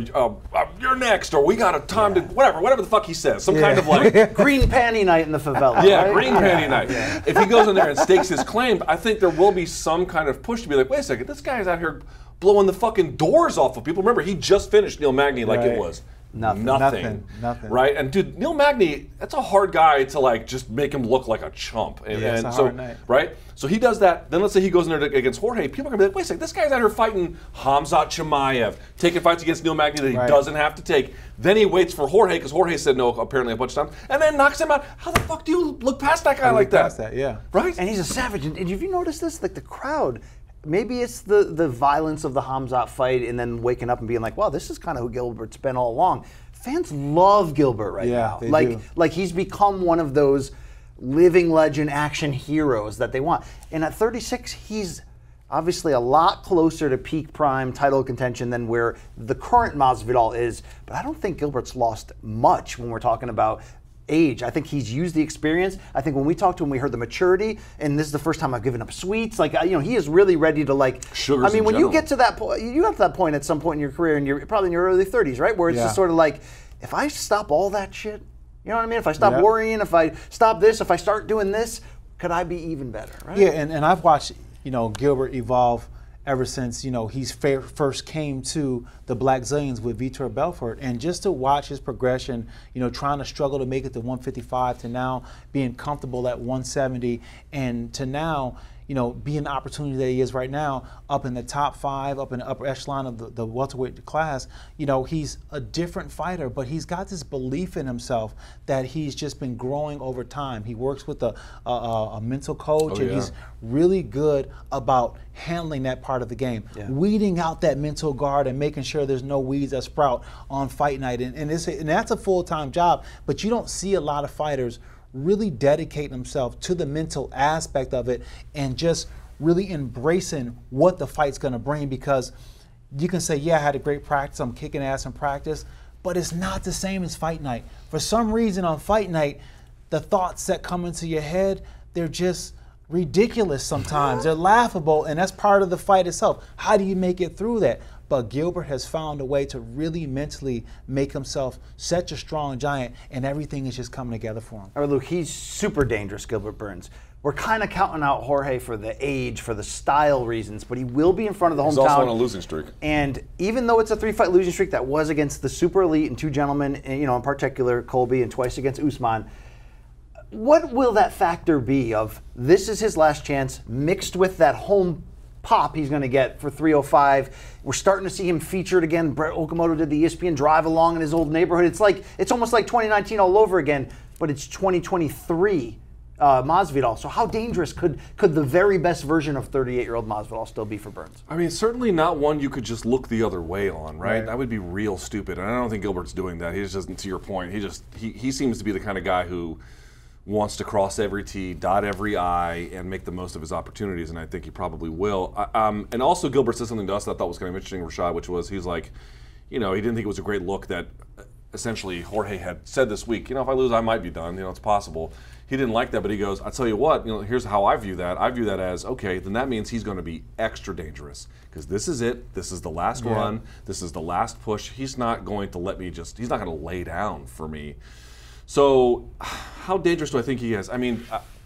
next, or we got a time to whatever the fuck he says, some kind of like green panty night in the favela. Yeah, right? green panty night. If he goes in there and stakes his claim, I think there will be some kind of push to be like, wait a second, this guy's out here blowing the fucking doors off of people. Remember, he just finished Neil Magny like it was nothing. Right? And dude, Neil Magny, that's a hard guy to like just make him look like a chump. And, it's a so, hard night. right? So he does that. Then let's say he goes in there against Jorge. People are gonna be like, wait a second, this guy's out here fighting Khamzat Chimaev, taking fights against Neil Magny that he doesn't have to take. Then he waits for Jorge because Jorge said no apparently a bunch of times, and then knocks him out. How the fuck do you look past that guy like that? Right? And he's a savage. And have you noticed this? Like the crowd. Maybe it's the violence of the Khamzat fight and then waking up and being like, wow, this is kind of who Gilbert's been all along. Fans love Gilbert right now. They do. Like he's become one of those living legend action heroes that they want. And at 36, he's obviously a lot closer to peak prime title contention than where the current Masvidal is. But I don't think Gilbert's lost much when we're talking about age. I think he's used the experience. I think when we talked to him, we heard the maturity, and this is the first time I've given up sweets. Like, he is really ready to Sugars I mean, in when general. you get to that point, you got to that point at some point in your career, and you're probably in your early 30s, right? Where it's just sort of like, if I stop all that shit, you know what I mean? If I stop worrying, if I stop this, if I start doing this, could I be even better, right? Yeah, and I've watched, Gilbert evolve ever since, he's first came to the Black Zillions with Vitor Belfort. And just to watch his progression, trying to struggle to make it to 155 to now being comfortable at 170 and to now, being the opportunity that he is right now, up in the top 5, up in the upper echelon of the welterweight class, he's a different fighter, but he's got this belief in himself that he's just been growing over time. He works with a mental coach, and he's really good about handling that part of the game, weeding out that mental guard and making sure there's no weeds that sprout on fight night. And that's a full-time job, but you don't see a lot of fighters really dedicating themselves to the mental aspect of it and just really embracing what the fight's going to bring, because you can say, I had a great practice, I'm kicking ass in practice, but it's not the same as fight night. For some reason on fight night, the thoughts that come into your head, they're just ridiculous sometimes. They're laughable, and that's part of the fight itself. How do you make it through that? But Gilbert has found a way to really mentally make himself such a strong giant, and everything is just coming together for him. All right, Luke, he's super dangerous, Gilbert Burns. we're kind of counting out Jorge for the age, for the style reasons, but he will be in front of the hometown. He's also on a losing streak. And even though it's a 3-fight losing streak that was against the super elite and 2 gentlemen, in particular Colby and twice against Usman, what will that factor be of this is his last chance mixed with that home pop he's going to get for 305? We're starting to see him featured again. Brett Okamoto did the ESPN drive along in his old neighborhood. It's almost like 2019 all over again, but it's 2023 Masvidal. So how dangerous could the very best version of 38-year-old Masvidal still be for Burns? I mean, certainly not one you could just look the other way on, right? That would be real stupid. And I don't think Gilbert's doing that. He's just, to your point, he seems to be the kind of guy who wants to cross every T, dot every I, and make the most of his opportunities, and I think he probably will. And also Gilbert said something to us that I thought was kind of interesting, Rashad, which was he's like, he didn't think it was a great look that essentially Jorge had said this week, if I lose, I might be done. It's possible. He didn't like that, but he goes, I tell you what, here's how I view that. I view that as, okay, then that means he's going to be extra dangerous because this is it. This is the last run. This is the last push. He's not going to he's not going to lay down for me. So how dangerous do I think he is? I mean,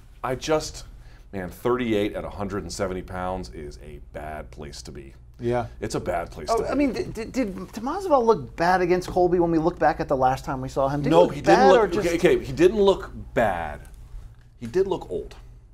38 at 170 pounds is a bad place to be. Yeah. It's a bad place to be. I mean, did Masvidal look bad against Colby when we look back at the last time we saw him? He didn't look okay, he didn't look bad. He did look old.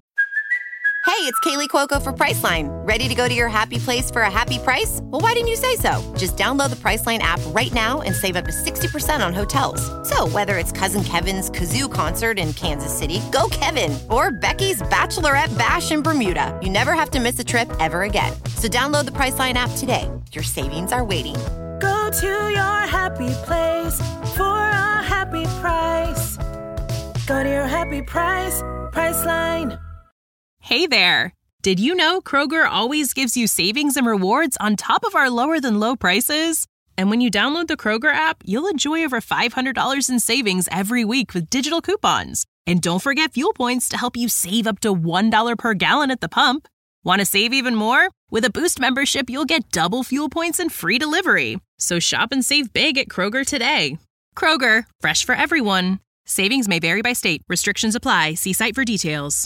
Hey, it's Kaylee Cuoco for Priceline. Ready to go to your happy place for a happy price? Well, why didn't you say so? Just download the Priceline app right now and save up to 60% on hotels. So whether it's Cousin Kevin's Kazoo Concert in Kansas City, go Kevin, or Becky's Bachelorette Bash in Bermuda, you never have to miss a trip ever again. So download the Priceline app today. Your savings are waiting. Go to your happy place for a happy price. Go to your happy price, Priceline. Hey there! Did you know Kroger always gives you savings and rewards on top of our lower-than-low prices? And when you download the Kroger app, you'll enjoy over $500 in savings every week with digital coupons. And don't forget fuel points to help you save up to $1 per gallon at the pump. Want to save even more? With a Boost membership, you'll get double fuel points and free delivery. So shop and save big at Kroger today. Kroger, fresh for everyone. Savings may vary by state. Restrictions apply. See site for details.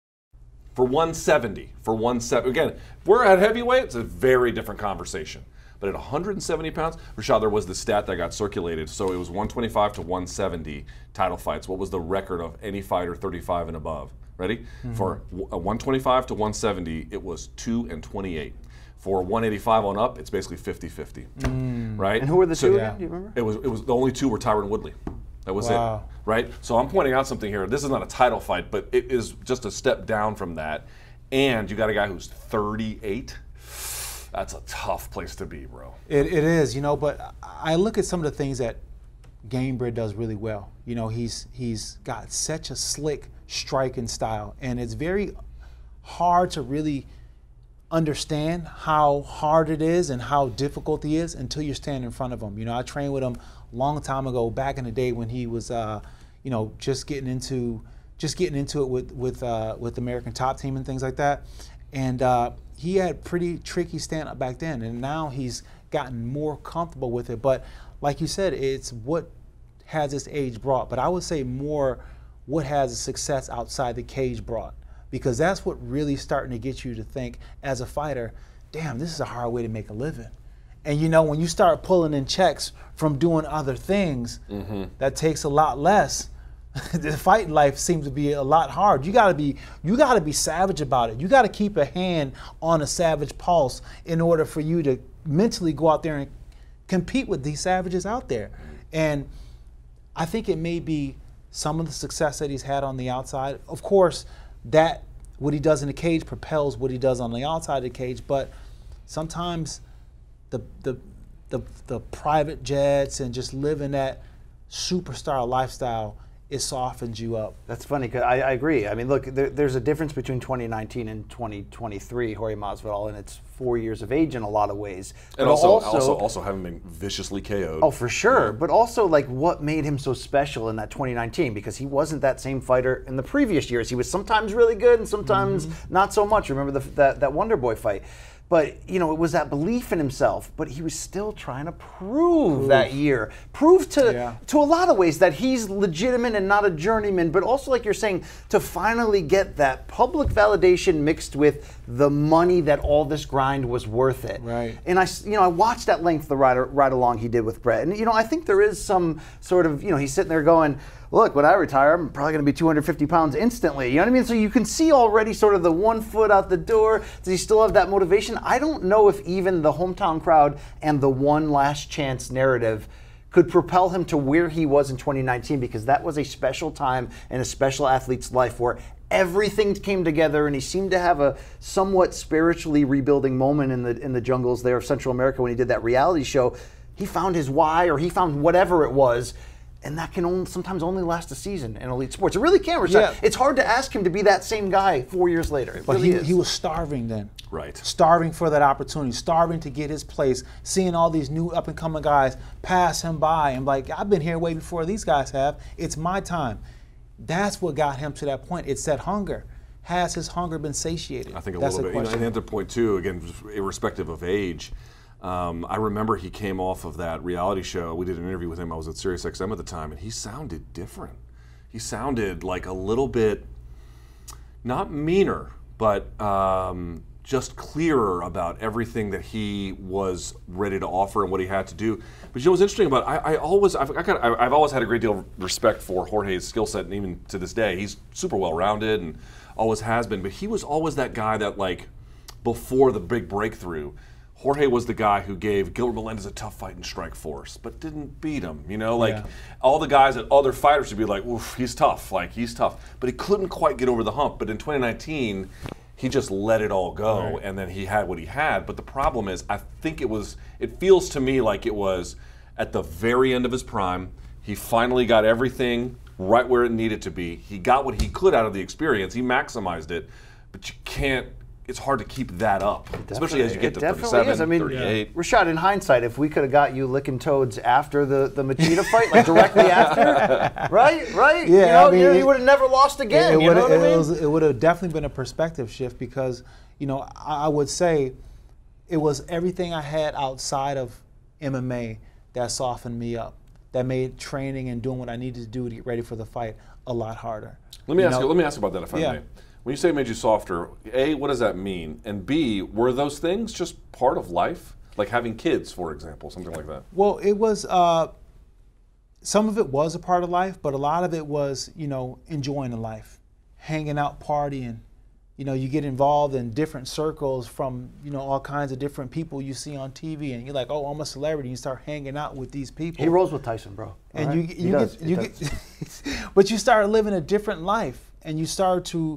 For 170, again, if we're at heavyweight, it's a very different conversation. But at 170 pounds, Rashad, there was the stat that got circulated. So it was 125 to 170 title fights. What was the record of any fighter 35 and above? Ready? Mm-hmm. For 125 to 170, it was 2-28. For 185 on up, it's basically 50-50, right? And who were the two again? Do you remember? It was the only two were Tyron Woodley. That was it, right? So I'm pointing out something here. This is not a title fight, but it is just a step down from that. And you got a guy who's 38. That's a tough place to be, bro. It is, but I look at some of the things that Gamebred does really well. He's got such a slick striking style, and it's very hard to really understand how hard it is and how difficult he is until you stand in front of him. I trained with him a long time ago, back in the day when he was, just getting into it with American Top Team and things like that. And he had pretty tricky stand-up back then, and now he's gotten more comfortable with it. But like you said, it's what has this age brought. But I would say more what has the success outside the cage brought. Because that's what really starting to get you to think as a fighter, damn, this is a hard way to make a living. And when you start pulling in checks from doing other things, that takes a lot less. The fighting life seems to be a lot hard. You gotta be savage about it. You gotta keep a hand on a savage pulse in order for you to mentally go out there and compete with these savages out there. And I think it may be some of the success that he's had on the outside. Of course, that what he does in the cage propels what he does on the outside of the cage, but sometimes the private jets and just living that superstar lifestyle, it softens you up. That's funny, because I agree. I mean, look, there's a difference between 2019 and 2023, Jorge Masvidal, and it's 4 years of age in a lot of ways. And but also having been viciously KO'd. Oh, for sure. Yeah. But also, what made him so special in that 2019? Because he wasn't that same fighter in the previous years. He was sometimes really good and sometimes not so much. Remember that Wonder Boy fight. But, you know, it was that belief in himself. But he was still trying to prove that year. Prove to a lot of ways that he's legitimate and not a journeyman. But also, like you're saying, to finally get that public validation mixed with the money that all this grind was worth it. Right. And I watched at length the ride along he did with Brett. And, you know, I think there is some sort of, you know, he's sitting there going, look, when I retire, I'm probably going to be 250 pounds instantly. You know what I mean? So you can see already sort of the 1 foot out the door. Does he still have that motivation? I don't know if even the hometown crowd and the one last chance narrative could propel him to where he was in 2019, because that was a special time in a special athlete's life where everything came together, and he seemed to have a somewhat spiritually rebuilding moment in the jungles there of Central America when he did that reality show. He found his why, or he found whatever it was. And that can sometimes only last a season in elite sports. It really can, Rashad. Yeah. It's hard to ask him to be that same guy 4 years later. But he was starving then. Right. Starving for that opportunity, starving to get his place, seeing all these new up-and-coming guys pass him by. And like, I've been here way before these guys have. It's my time. That's what got him to that point. It's that hunger. Has his hunger been satiated? I think That's little bit. You know, and the other point, too, again, irrespective of age, I remember he came off of that reality show. We did an interview with him. I was at SiriusXM at the time, and he sounded different. He sounded like a little bit, not meaner, but just clearer about everything that he was ready to offer and what he had to do. But you know what's interesting about it, I've always had a great deal of respect for Jorge's skill set, and even to this day, he's super well-rounded and always has been. But he was always that guy that, like, before the big breakthrough, Jorge was the guy who gave Gilbert Melendez a tough fight in Strikeforce, but didn't beat him. You know, like all the guys that other fighters would be like, "Oof, he's tough." Like, he's tough, but he couldn't quite get over the hump. But in 2019, he just let it all go, and then he had what he had. But the problem is, I think it feels to me like it was at the very end of his prime. He finally got everything right where it needed to be. He got what he could out of the experience. He maximized it, but you can't. It's hard to keep that up, especially as you get to 37, 38. Rashad, in hindsight, if we could have got you licking toads after the Machida fight, like directly after, right? Yeah, you would have never lost again. It would have definitely been a perspective shift, because, you know, I would say it was everything I had outside of MMA that softened me up, that made training and doing what I needed to do to get ready for the fight a lot harder. Let me ask you about that, if I may. When you say it made you softer, A, what does that mean? And B, were those things just part of life? Like having kids, for example, something like that? Well, it was, some of it was a part of life, but a lot of it was, you know, enjoying the life, hanging out, partying. You know, you get involved in different circles from, you know, all kinds of different people you see on TV, and you're like, oh, I'm a celebrity. You start hanging out with these people. He rolls with Tyson, bro. And you get, but you start living a different life, and you start to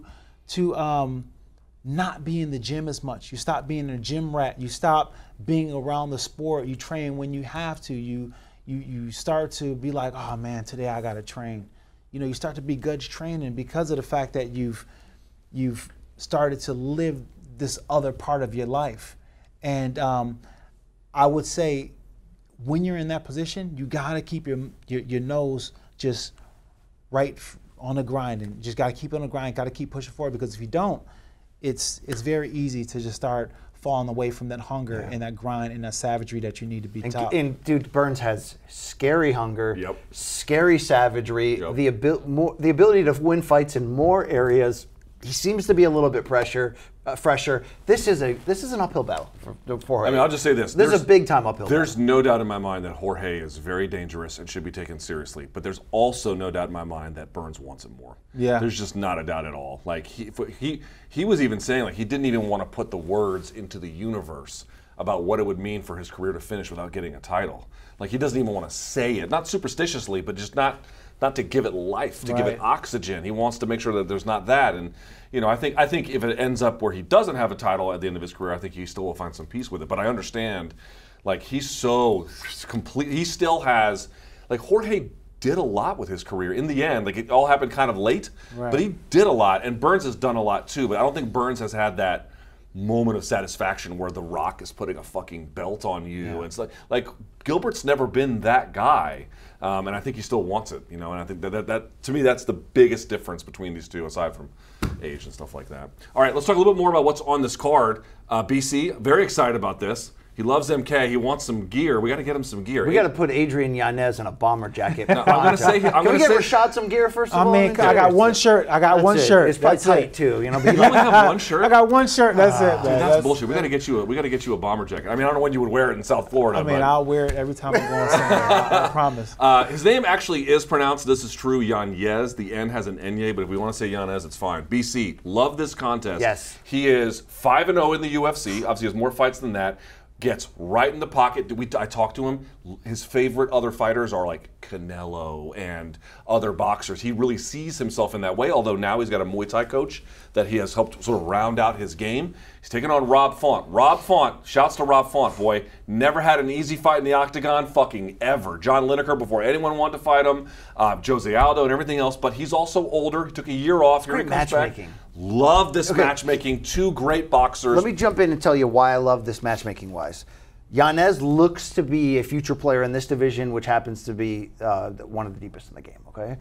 not be in the gym as much. You stop being a gym rat. You stop being around the sport. You train when you have to. You start to be like, oh man, today I gotta train. You know, you start to begrudge training because of the fact that you've started to live this other part of your life. And I would say, when you're in that position, you gotta keep your nose just right on the grind, and just got to keep on the grind, got to keep pushing forward, because if you don't, it's very easy to just start falling away from that hunger and that grind and that savagery that you need to be taught. And dude, Burns has scary hunger, scary savagery, the ability to win fights in more areas. He seems to be a little bit fresher. This is an uphill battle for Jorge. I mean, I'll just say this. This is a big time uphill battle. There's no doubt in my mind that Jorge is very dangerous and should be taken seriously. But there's also no doubt in my mind that Burns wants it more. Yeah. There's just not a doubt at all. Like he was even saying, like, he didn't even want to put the words into the universe about what it would mean for his career to finish without getting a title. Like, he doesn't even want to say it, not superstitiously, but just not to give it life, to give it oxygen. He wants to make sure that there's not that. And, you know, I think if it ends up where he doesn't have a title at the end of his career, I think he still will find some peace with it. But I understand, like, he's so complete. He still has, like, Jorge did a lot with his career in the end. Like, it all happened kind of late, but he did a lot. And Burns has done a lot too. But I don't think Burns has had that moment of satisfaction where The Rock is putting a fucking belt on you. It's like Gilbert's never been that guy, and I think he still wants it, you know. And I think that to me, that's the biggest difference between these two, aside from age and stuff like that. All right, let's talk a little bit more about what's on this card. BC, very excited about this. He loves MK. He wants some gear. We got to get him some gear. We got to put Adrian Yanez in a bomber jacket. No, I'm going to say. Can we get Rashad some gear first of all? I mean, I got one shirt. It's probably tight too. You know, you only have one shirt. I got one shirt. That's it. Dude, that's bullshit. We got to get you a bomber jacket. I mean, I don't know when you would wear it in South Florida. I mean, I'll wear it every time I'm going somewhere. I promise. His name actually is pronounced. This is true. Yanez. The N has an Enye, but if we want to say Yanez, it's fine. BC, love this contest. Yes. He is 5-0 in the UFC. Obviously, he has more fights than that. Gets right in the pocket. I talked to him. His favorite other fighters are like Canelo and other boxers. He really sees himself in that way, although now he's got a Muay Thai coach that he has helped sort of round out his game. He's taking on Rob Font. Rob Font, shouts to Rob Font, boy. Never had an easy fight in the octagon, fucking ever. John Lineker before anyone wanted to fight him, Jose Aldo and everything else, but he's also older. He took a year off. Great matchmaking. Love this matchmaking. Two great boxers. Let me jump in and tell you why I love this matchmaking-wise. Yanez looks to be a future player in this division, which happens to be one of the deepest in the game, okay?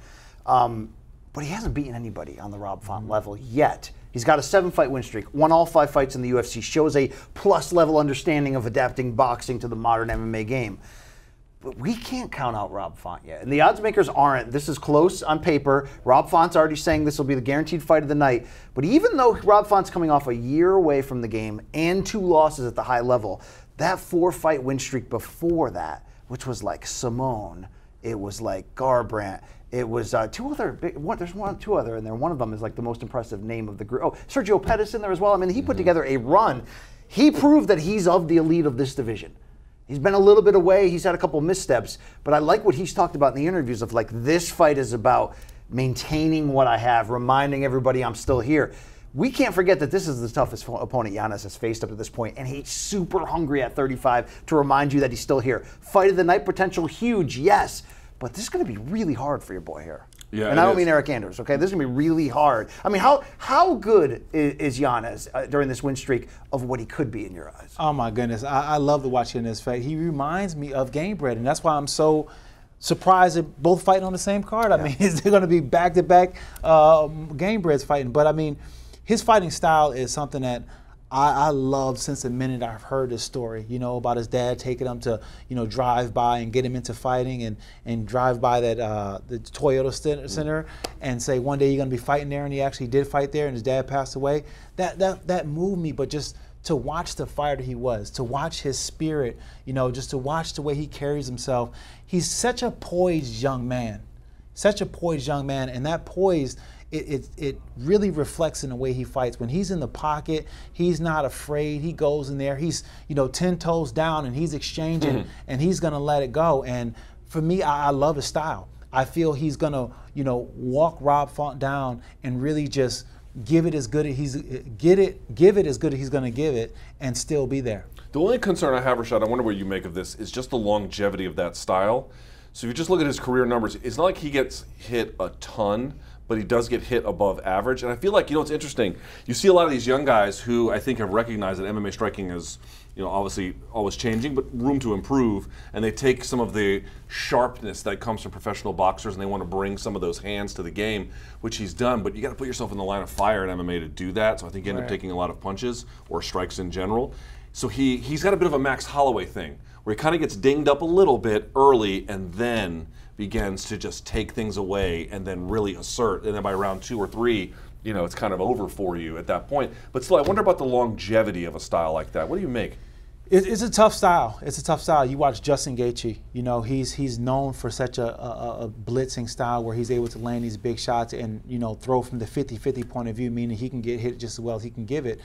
But he hasn't beaten anybody on the Rob Font level yet. He's got a 7-fight win streak, won all 5 fights in the UFC, shows a plus-level understanding of adapting boxing to the modern MMA game. But we can't count out Rob Font yet. And the odds makers aren't. This is close on paper. Rob Font's already saying this will be the guaranteed fight of the night. But even though Rob Font's coming off a year away from the game and 2 losses at the high level, that 4-fight win streak before that, which was like Simone, it was like Garbrandt, it was 2 other, there's 2 other in there. One of them is like the most impressive name of the group. Oh, Sergio Pettis in there as well. I mean, he put together a run. He proved that he's of the elite of this division. He's been a little bit away. He's had a couple missteps. But I like what he's talked about in the interviews of like, this fight is about maintaining what I have, reminding everybody I'm still here. We can't forget that this is the toughest opponent Yanez has faced up to this point, and he's super hungry at 35 to remind you that he's still here. Fight of the night potential, huge, yes. But this is going to be really hard for your boy here. Yeah, and I don't mean Eric Anders, okay? This is going to be really hard. I mean, how good is Yanez during this win streak of what he could be in your eyes? Oh, my goodness. I love watching this fight. He reminds me of Gamebred, and that's why I'm so surprised that both fighting on the same card. I mean, they're going to be back-to-back Gamebreds fighting. But, I mean, his fighting style is something that I love since the minute I've heard this story, you know, about his dad taking him to, you know, drive by and get him into fighting and drive by that the Toyota Center and say one day you're going to be fighting there, and he actually did fight there and his dad passed away. That moved me, but just to watch the fighter he was, to watch his spirit, you know, just to watch the way he carries himself. He's such a poised young man, and that poise, it really reflects in the way he fights. When he's in the pocket, he's not afraid. He goes in there. He's, you know, 10 toes down, and he's exchanging, and he's going to let it go. And for me, I love his style. I feel he's going to, you know, walk Rob Font down and really just give it as good as he's give it as good as he's going to give it, and still be there. The only concern I have, Rashad, I wonder what you make of this, is just the longevity of that style. So if you just look at his career numbers, it's not like he gets hit a ton, but he does get hit above average. And I feel like, you know, it's interesting. You see a lot of these young guys who I think have recognized that MMA striking is, you know, obviously always changing, but room to improve. And they take some of the sharpness that comes from professional boxers and they want to bring some of those hands to the game, which he's done. But you got to put yourself in the line of fire in MMA to do that. So I think you end up taking a lot of punches or strikes in general. So he's got a bit of a Max Holloway thing, where he kind of gets dinged up a little bit early and then begins to just take things away and then really assert. And then by round 2 or 3, you know, it's kind of over for you at that point. But still, I wonder about the longevity of a style like that. What do you make? It's a tough style. It's a tough style. You watch Justin Gaethje. You know, he's known for such a blitzing style where he's able to land these big shots and, you know, throw from the 50-50 point of view, meaning he can get hit just as well as he can give it.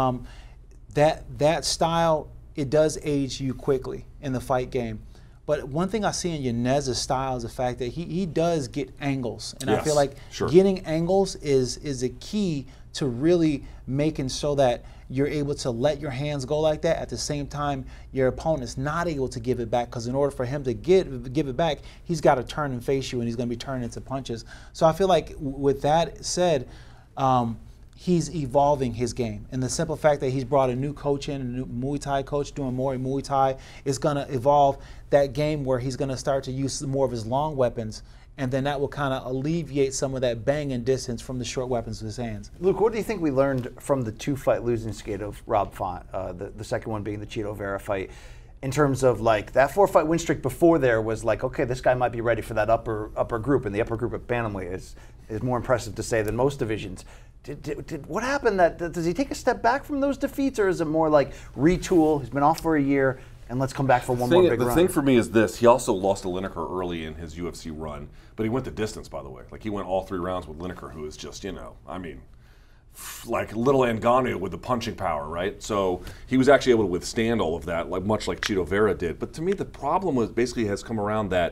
That style, it does age you quickly in the fight game. But one thing I see in Yanez's style is the fact that he does get angles. And I feel like getting angles is a key to really making so that you're able to let your hands go like that. At the same time, your opponent's not able to give it back, because in order for him to give it back, he's got to turn and face you, and he's going to be turning into punches. So I feel like with that said, he's evolving his game. And the simple fact that he's brought a new coach in, a new Muay Thai coach doing more Muay Thai, is going to evolve that game where he's going to start to use more of his long weapons, and then that will kind of alleviate some of that banging distance from the short weapons with his hands. Luke, what do you think we learned from the 2-fight losing skid of Rob Font, the second one being the Chito Vera fight, in terms of like that 4-fight win streak before there was like, okay, this guy might be ready for that upper group, and the upper group at bantamweight is more impressive to say than most divisions. What happened? Does he take a step back from those defeats, or is it more like retool? He's been off for a year, and let's come back for one more big run. The thing for me is this: he also lost to Lineker early in his UFC run, but he went the distance. By the way, like he went all 3 rounds with Lineker, who is just, like little Ngannou with the punching power, right? So he was actually able to withstand all of that, like much like Chito Vera did. But to me, the problem was basically has come around that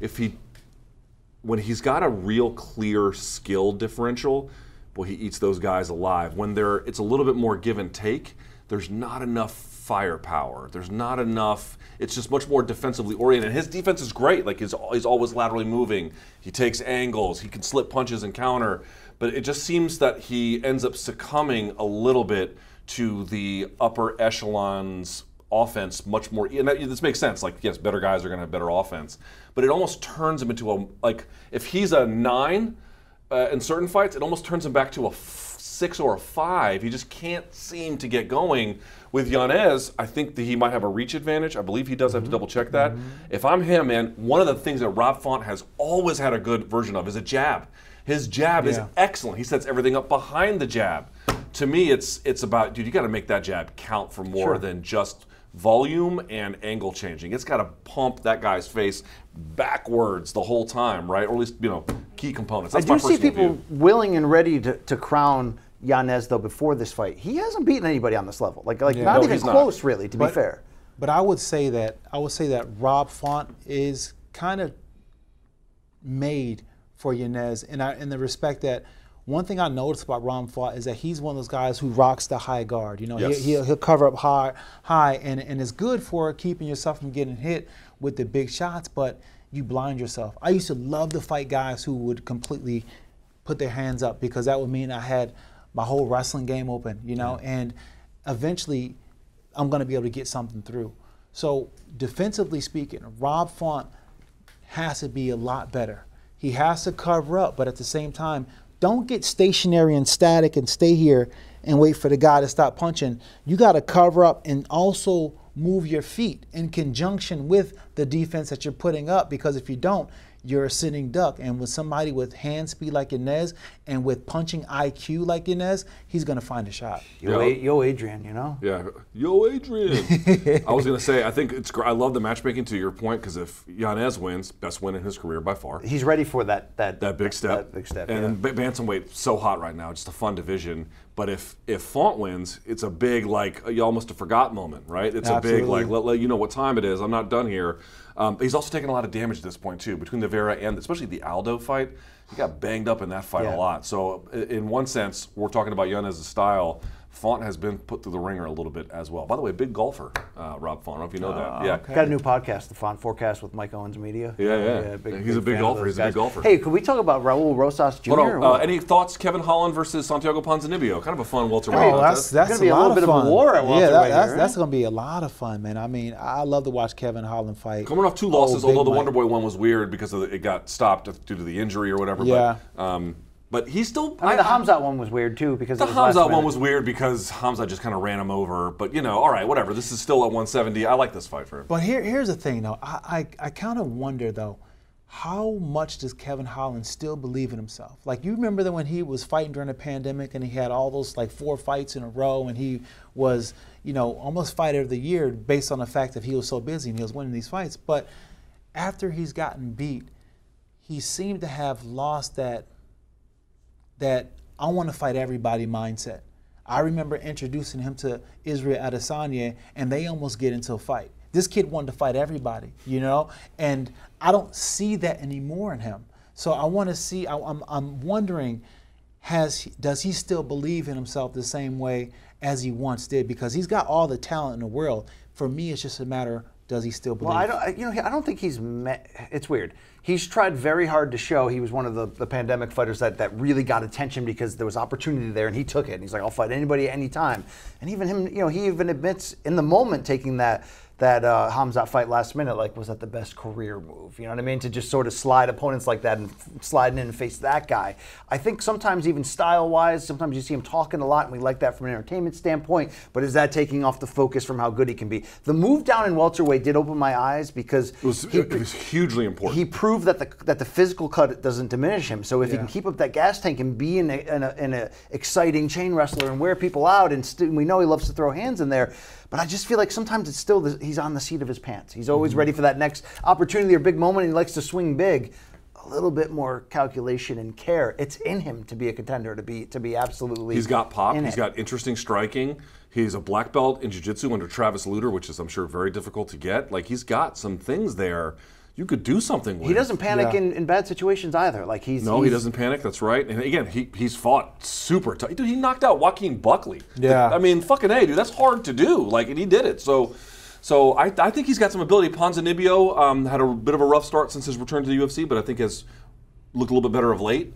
when he's got a real clear skill differential, he eats those guys alive. When it's a little bit more give and take, there's not enough firepower. There's not enough. It's just much more defensively oriented. His defense is great. Like he's always laterally moving. He takes angles. He can slip punches and counter. But it just seems that he ends up succumbing a little bit to the upper echelons offense much more. And this makes sense. Like, yes, better guys are going to have better offense. But it almost turns him into if he's a 9 in certain fights, it almost turns him back to a 6 or a 5. He just can't seem to get going. With Yanez, I think that he might have a reach advantage. I believe he does. I have to double check that. If I'm him, man, one of the things that Rob Font has always had a good version of is a jab. His jab is excellent. He sets everything up behind the jab. To me, it's about, dude, you got to make that jab count for more than just volume and angle changing. It's got to pump that guy's face backwards the whole time, right? Or at least, key components. That's I do see people willing and ready to crown Yanez, though, before this fight. He hasn't beaten anybody on this level. Not even close, really, to be fair. But I would say that Rob Font is kind of made for Yanez in the respect that one thing I noticed about Rob Font is that he's one of those guys who rocks the high guard. He'll cover up high, and it's good for keeping yourself from getting hit with the big shots, but you blind yourself. I used to love to fight guys who would completely put their hands up, because that would mean I had my whole wrestling game open, and eventually I'm going to be able to get something through. So defensively speaking, Rob Font has to be a lot better. He has to cover up, but at the same time, don't get stationary and static and stay here and wait for the guy to stop punching. You got to cover up and also move your feet in conjunction with the defense that you're putting up, because if you don't, you're a sitting duck. And with somebody with hand speed like Yanez and with punching IQ like Yanez, he's going to find a shot. Yo, Adrian, Yeah, yo, Adrian. I was going to say, I think it's great. I love the matchmaking, to your point, because if Yanez wins, best win in his career by far. He's ready for that big step. That big step. And bantamweight, so hot right now, just a fun division. But if Font wins, it's a big, you almost a forgot moment, right? It's Absolutely. a big, let you know what time it is. I'm not done here. He's also taken a lot of damage at this point, too, between the Vera and especially the Aldo fight. He got banged up in that fight a lot. So in one sense, we're talking about Yanez's style. Font has been put through the ringer a little bit as well. By the way, big golfer, Rob Font. I don't know if you know that. Yeah. Okay. Got a new podcast, The Font Forecast, with Mike Owens Media. Yeah. He's a big golfer. He's a big golfer. Hey, could we talk about Raul Rosas Jr.? Any thoughts? Kevin Holland versus Santiago Ponzinibbio. Kind of a fun welterweight. Oh, that's going to be a little lot bit of fun. of a war at welterweight. That's going to be a lot of fun, man. I mean, I love to watch Kevin Holland fight. Coming off 2 losses, although the Wonder Boy one was weird because it got stopped due to the injury or whatever. Yeah. But he's still. The Hamzat one was weird too, because the Hamzat one was weird because Hamzat just kind of ran him over. But all right, whatever. This is still at 170. I like this fight for him. But here's the thing, though. I kind of wonder, though, how much does Kevin Holland still believe in himself? Like, you remember that when he was fighting during the pandemic and he had all those 4 fights in a row, and he was almost fighter of the year based on the fact that he was so busy and he was winning these fights. But after he's gotten beat, he seemed to have lost that I want to fight everybody mindset. I remember introducing him to Israel Adesanya, and they almost get into a fight. This kid wanted to fight everybody, and I don't see that anymore in him. So I want to see. I'm wondering, does he still believe in himself the same way as he once did? Because he's got all the talent in the world. For me, it's just a matter does he still believe? Well, I don't think he's. It's weird. He's tried very hard to show he was one of the pandemic fighters that really got attention because there was opportunity there, and he took it. And he's like, I'll fight anybody, anytime. And even him, he even admits in the moment taking that Hamzat fight last minute, like, was that the best career move? You know what I mean? To just sort of slide opponents like that and slide in and face that guy. I think sometimes even style-wise, sometimes you see him talking a lot, and we like that from an entertainment standpoint, but is that taking off the focus from how good he can be? The move down in welterweight did open my eyes because it was hugely important. He proved that the physical cut doesn't diminish him. So if he can keep up that gas tank and be an exciting chain wrestler and wear people out, and we know he loves to throw hands in there, but I just feel like sometimes it's still he's on the seat of his pants. He's always ready for that next opportunity or big moment, and he likes to swing big. A little bit more calculation and care. It's in him to be a contender, to be absolutely. He's got pop. He's got interesting striking. He's a black belt in jiu-jitsu under Travis Lutter, which is, I'm sure, very difficult to get. Like, he's got some things there you could do something with. He doesn't panic in bad situations either. Like he doesn't panic. That's right. And again, he's fought super tough. Dude, he knocked out Joaquin Buckley. Yeah. I mean, fucking A, dude. That's hard to do. Like, and he did it. So I think he's got some ability. Ponzinibbio had a bit of a rough start since his return to the UFC, but I think has looked a little bit better of late.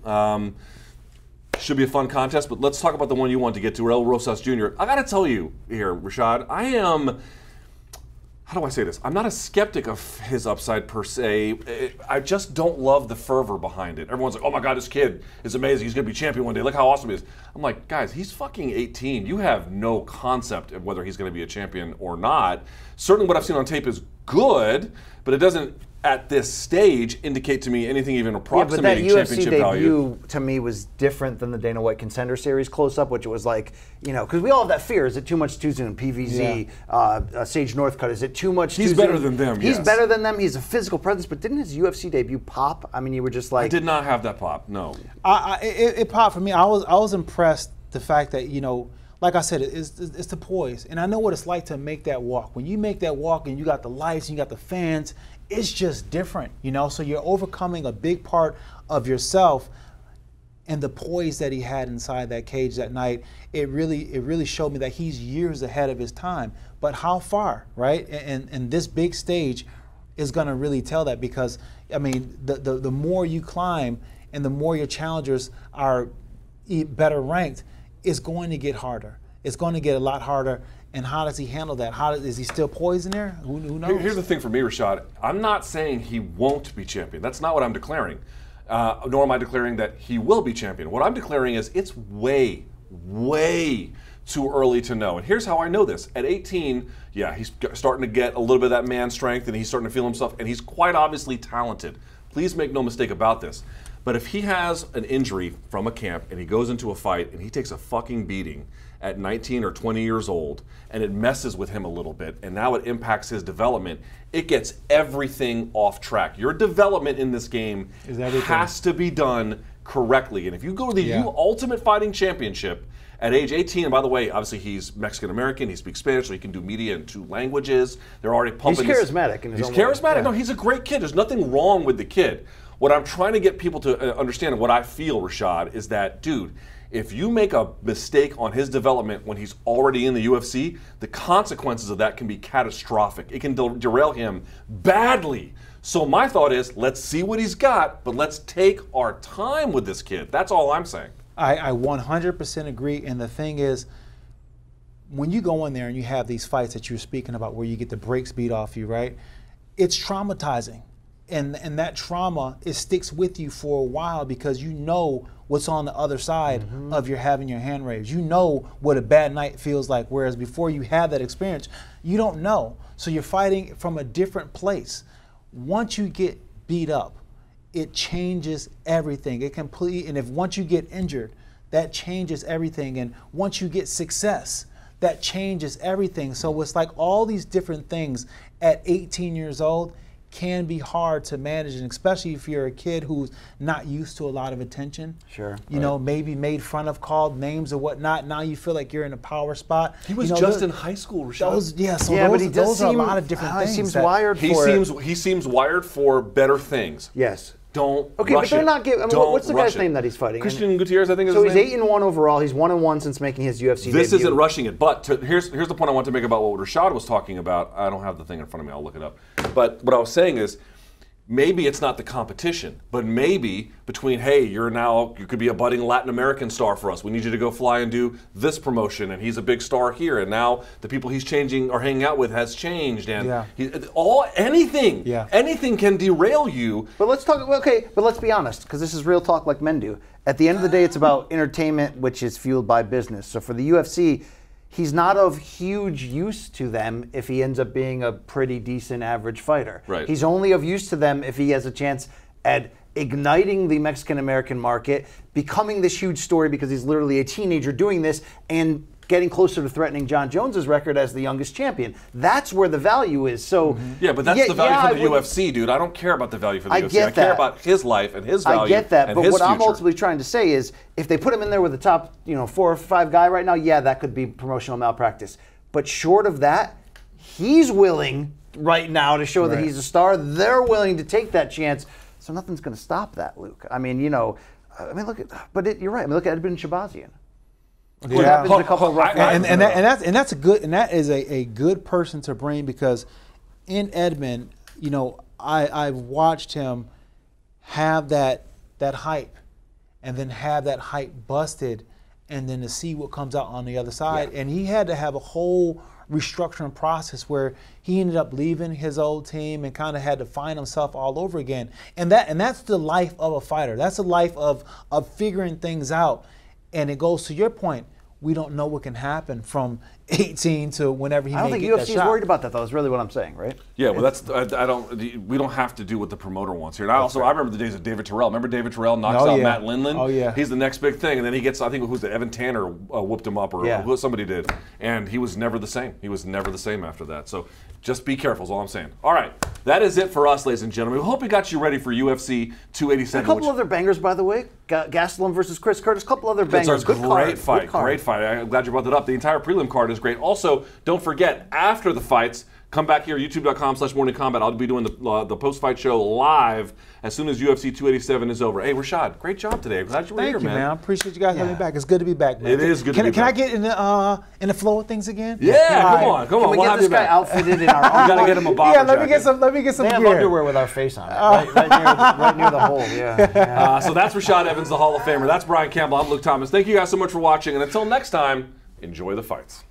Should be a fun contest. But let's talk about the one you want to get to, Raul Rosas Jr. I got to tell you here, Rashad, I am. How do I say this? I'm not a skeptic of his upside per se. I just don't love the fervor behind it. Everyone's like, oh my God, this kid is amazing. He's going to be champion one day. Look how awesome he is. I'm like, guys, he's fucking 18. You have no concept of whether he's going to be a champion or not. Certainly what I've seen on tape is good, but it doesn't, at this stage, indicate to me anything even approximating championship value. Yeah, but that UFC debut to me was different than the Dana White Contender Series close-up, which was like, because we all have that fear. Is it too much too soon? PVZ, Sage Northcutt, is it too much too soon? He's better than them, He's better than them. He's a physical presence, but didn't his UFC debut pop? I mean, you were just like... I did not have that pop, no. It popped for me. I was impressed the fact that, like I said, it's the poise. And I know what it's like to make that walk. When you make that walk and you got the lights and you got the fans, it's just different, So you're overcoming a big part of yourself, and the poise that he had inside that cage that night, it really showed me that he's years ahead of his time. But how far, right? And this big stage is going to really tell that, because, I mean, the more you climb and the more your challengers are better ranked, it's going to get harder. It's going to get a lot harder. And how does he handle that? Is he still poised in there? Who knows? Here's the thing for me, Rashad. I'm not saying he won't be champion. That's not what I'm declaring. Nor am I declaring that he will be champion. What I'm declaring is it's way, way too early to know. And here's how I know this. At 18, he's starting to get a little bit of that man strength, and he's starting to feel himself, and he's quite obviously talented. Please make no mistake about this. But if he has an injury from a camp and he goes into a fight and he takes a fucking beating at 19 or 20 years old, and it messes with him a little bit, and now it impacts his development, it gets everything off track. Your development in this game has to be done correctly. And if you go to the Ultimate Fighting Championship at age 18, and by the way, obviously he's Mexican-American, he speaks Spanish, so he can do media in 2 languages. They're already pumping. He's charismatic in his own way. He's charismatic. Yeah. No, he's a great kid. There's nothing wrong with the kid. What I'm trying to get people to understand, and what I feel, Rashad, is that, dude, if you make a mistake on his development when he's already in the UFC, the consequences of that can be catastrophic. It can derail him badly. So my thought is, let's see what he's got, but let's take our time with this kid. That's all I'm saying. I 100% agree. And the thing is, when you go in there and you have these fights that you're speaking about where you get the brakes beat off you, right? It's traumatizing. And that trauma, it sticks with you for a while because you know what's on the other side of your having your hand raised. You know what a bad night feels like, whereas before you have that experience, you don't know. So you're fighting from a different place. Once you get beat up, it changes everything. Once you get injured, that changes everything. And once you get success, that changes everything. So it's like all these different things at 18 years old can be hard to manage, and especially if you're a kid who's not used to a lot of attention. Sure. Maybe made fun of, called names or whatnot. Now you feel like you're in a power spot. He was just in high school, Rashad. But those are a lot of different things. He seems wired for He seems wired for better things. Yes. Don't Okay, rush but they're it. not giving. I mean, Don't what's the rush guy's it. name that he's fighting? Christian Gutierrez, I think is So his he's name. 8-1 overall. He's 1-1 since making his UFC This debut. isn't rushing it, but here's the point I want to make about what Rashad was talking about. I don't have the thing in front of me. I'll look it up. But what I was saying is, maybe it's not the competition, but maybe between, hey, you could be a budding Latin American star for us. We need you to go fly and do this promotion, and he's a big star here. And now the people he's changing or hanging out with has changed, and anything can derail you. But let's talk. Okay, but let's be honest, because this is real talk, like men do. At the end of the day, it's about entertainment, which is fueled by business. So for the UFC, he's not of huge use to them if he ends up being a pretty decent average fighter. Right. He's only of use to them if he has a chance at igniting the Mexican-American market, becoming this huge story because he's literally a teenager doing this, and getting closer to threatening John Jones's record as the youngest champion. That's where the value is. So Yeah, but that's the value for the UFC, dude. I don't care about the value for the UFC. I care about his life and his value. I get that, and but his what I'm future. ultimately trying to say is, if they put him in there with the top, 4 or 5 guy right now, yeah, that could be promotional malpractice. But short of that, he's willing right now to show that he's a star. They're willing to take that chance. So nothing's going to stop that, Luke. I mean, you're right. I mean, look at Edmund Shabazian. What happens a couple of rough and that is a good person to bring, because in Edmund, I've watched him have that hype, and then have that hype busted, and then to see what comes out on the other side. And he had to have a whole restructuring process where he ended up leaving his old team and kind of had to find himself all over again. And that's the life of a fighter. That's the life of figuring things out. And it goes to your point. We don't know what can happen from 18 to whenever he may get that shot. I don't think UFC is worried about that, though. Is really what I'm saying, right? Yeah, well, we don't have to do what the promoter wants here. And I remember the days of David Terrell. Remember David Terrell knocks out Matt Lindland? Oh, yeah. He's the next big thing. And then he gets, I think, Evan Tanner whooped him up, or somebody did. And he was never the same. He was never the same after that. So just be careful is all I'm saying. All right, that is it for us, ladies and gentlemen. We hope we got you ready for UFC 287. A couple other bangers, by the way. Gastelum versus Chris Curtis. A couple other bangers. It's a great fight. Great fight. I'm glad you brought that up. The entire prelim card is great. Also, don't forget, after the fights, come back here, youtube.com/Morning Combat. I'll be doing the post-fight show live as soon as UFC 287 is over. Hey, Rashad, great job today. I'm glad you were here, man. Thank you, man. I appreciate you guys having me back. It's good to be back, man. It is good to be back. Can I get in the flow of things again? Yeah, come on. Can we get this guy outfitted in our own? You got to get him a bomber jacket. Let me get some they have gear. underwear with our face on it, right near the hole. Yeah. So that's Rashad Evans, the Hall of Famer. That's Brian Campbell. I'm Luke Thomas. Thank you guys so much for watching, and until next time, enjoy the fights.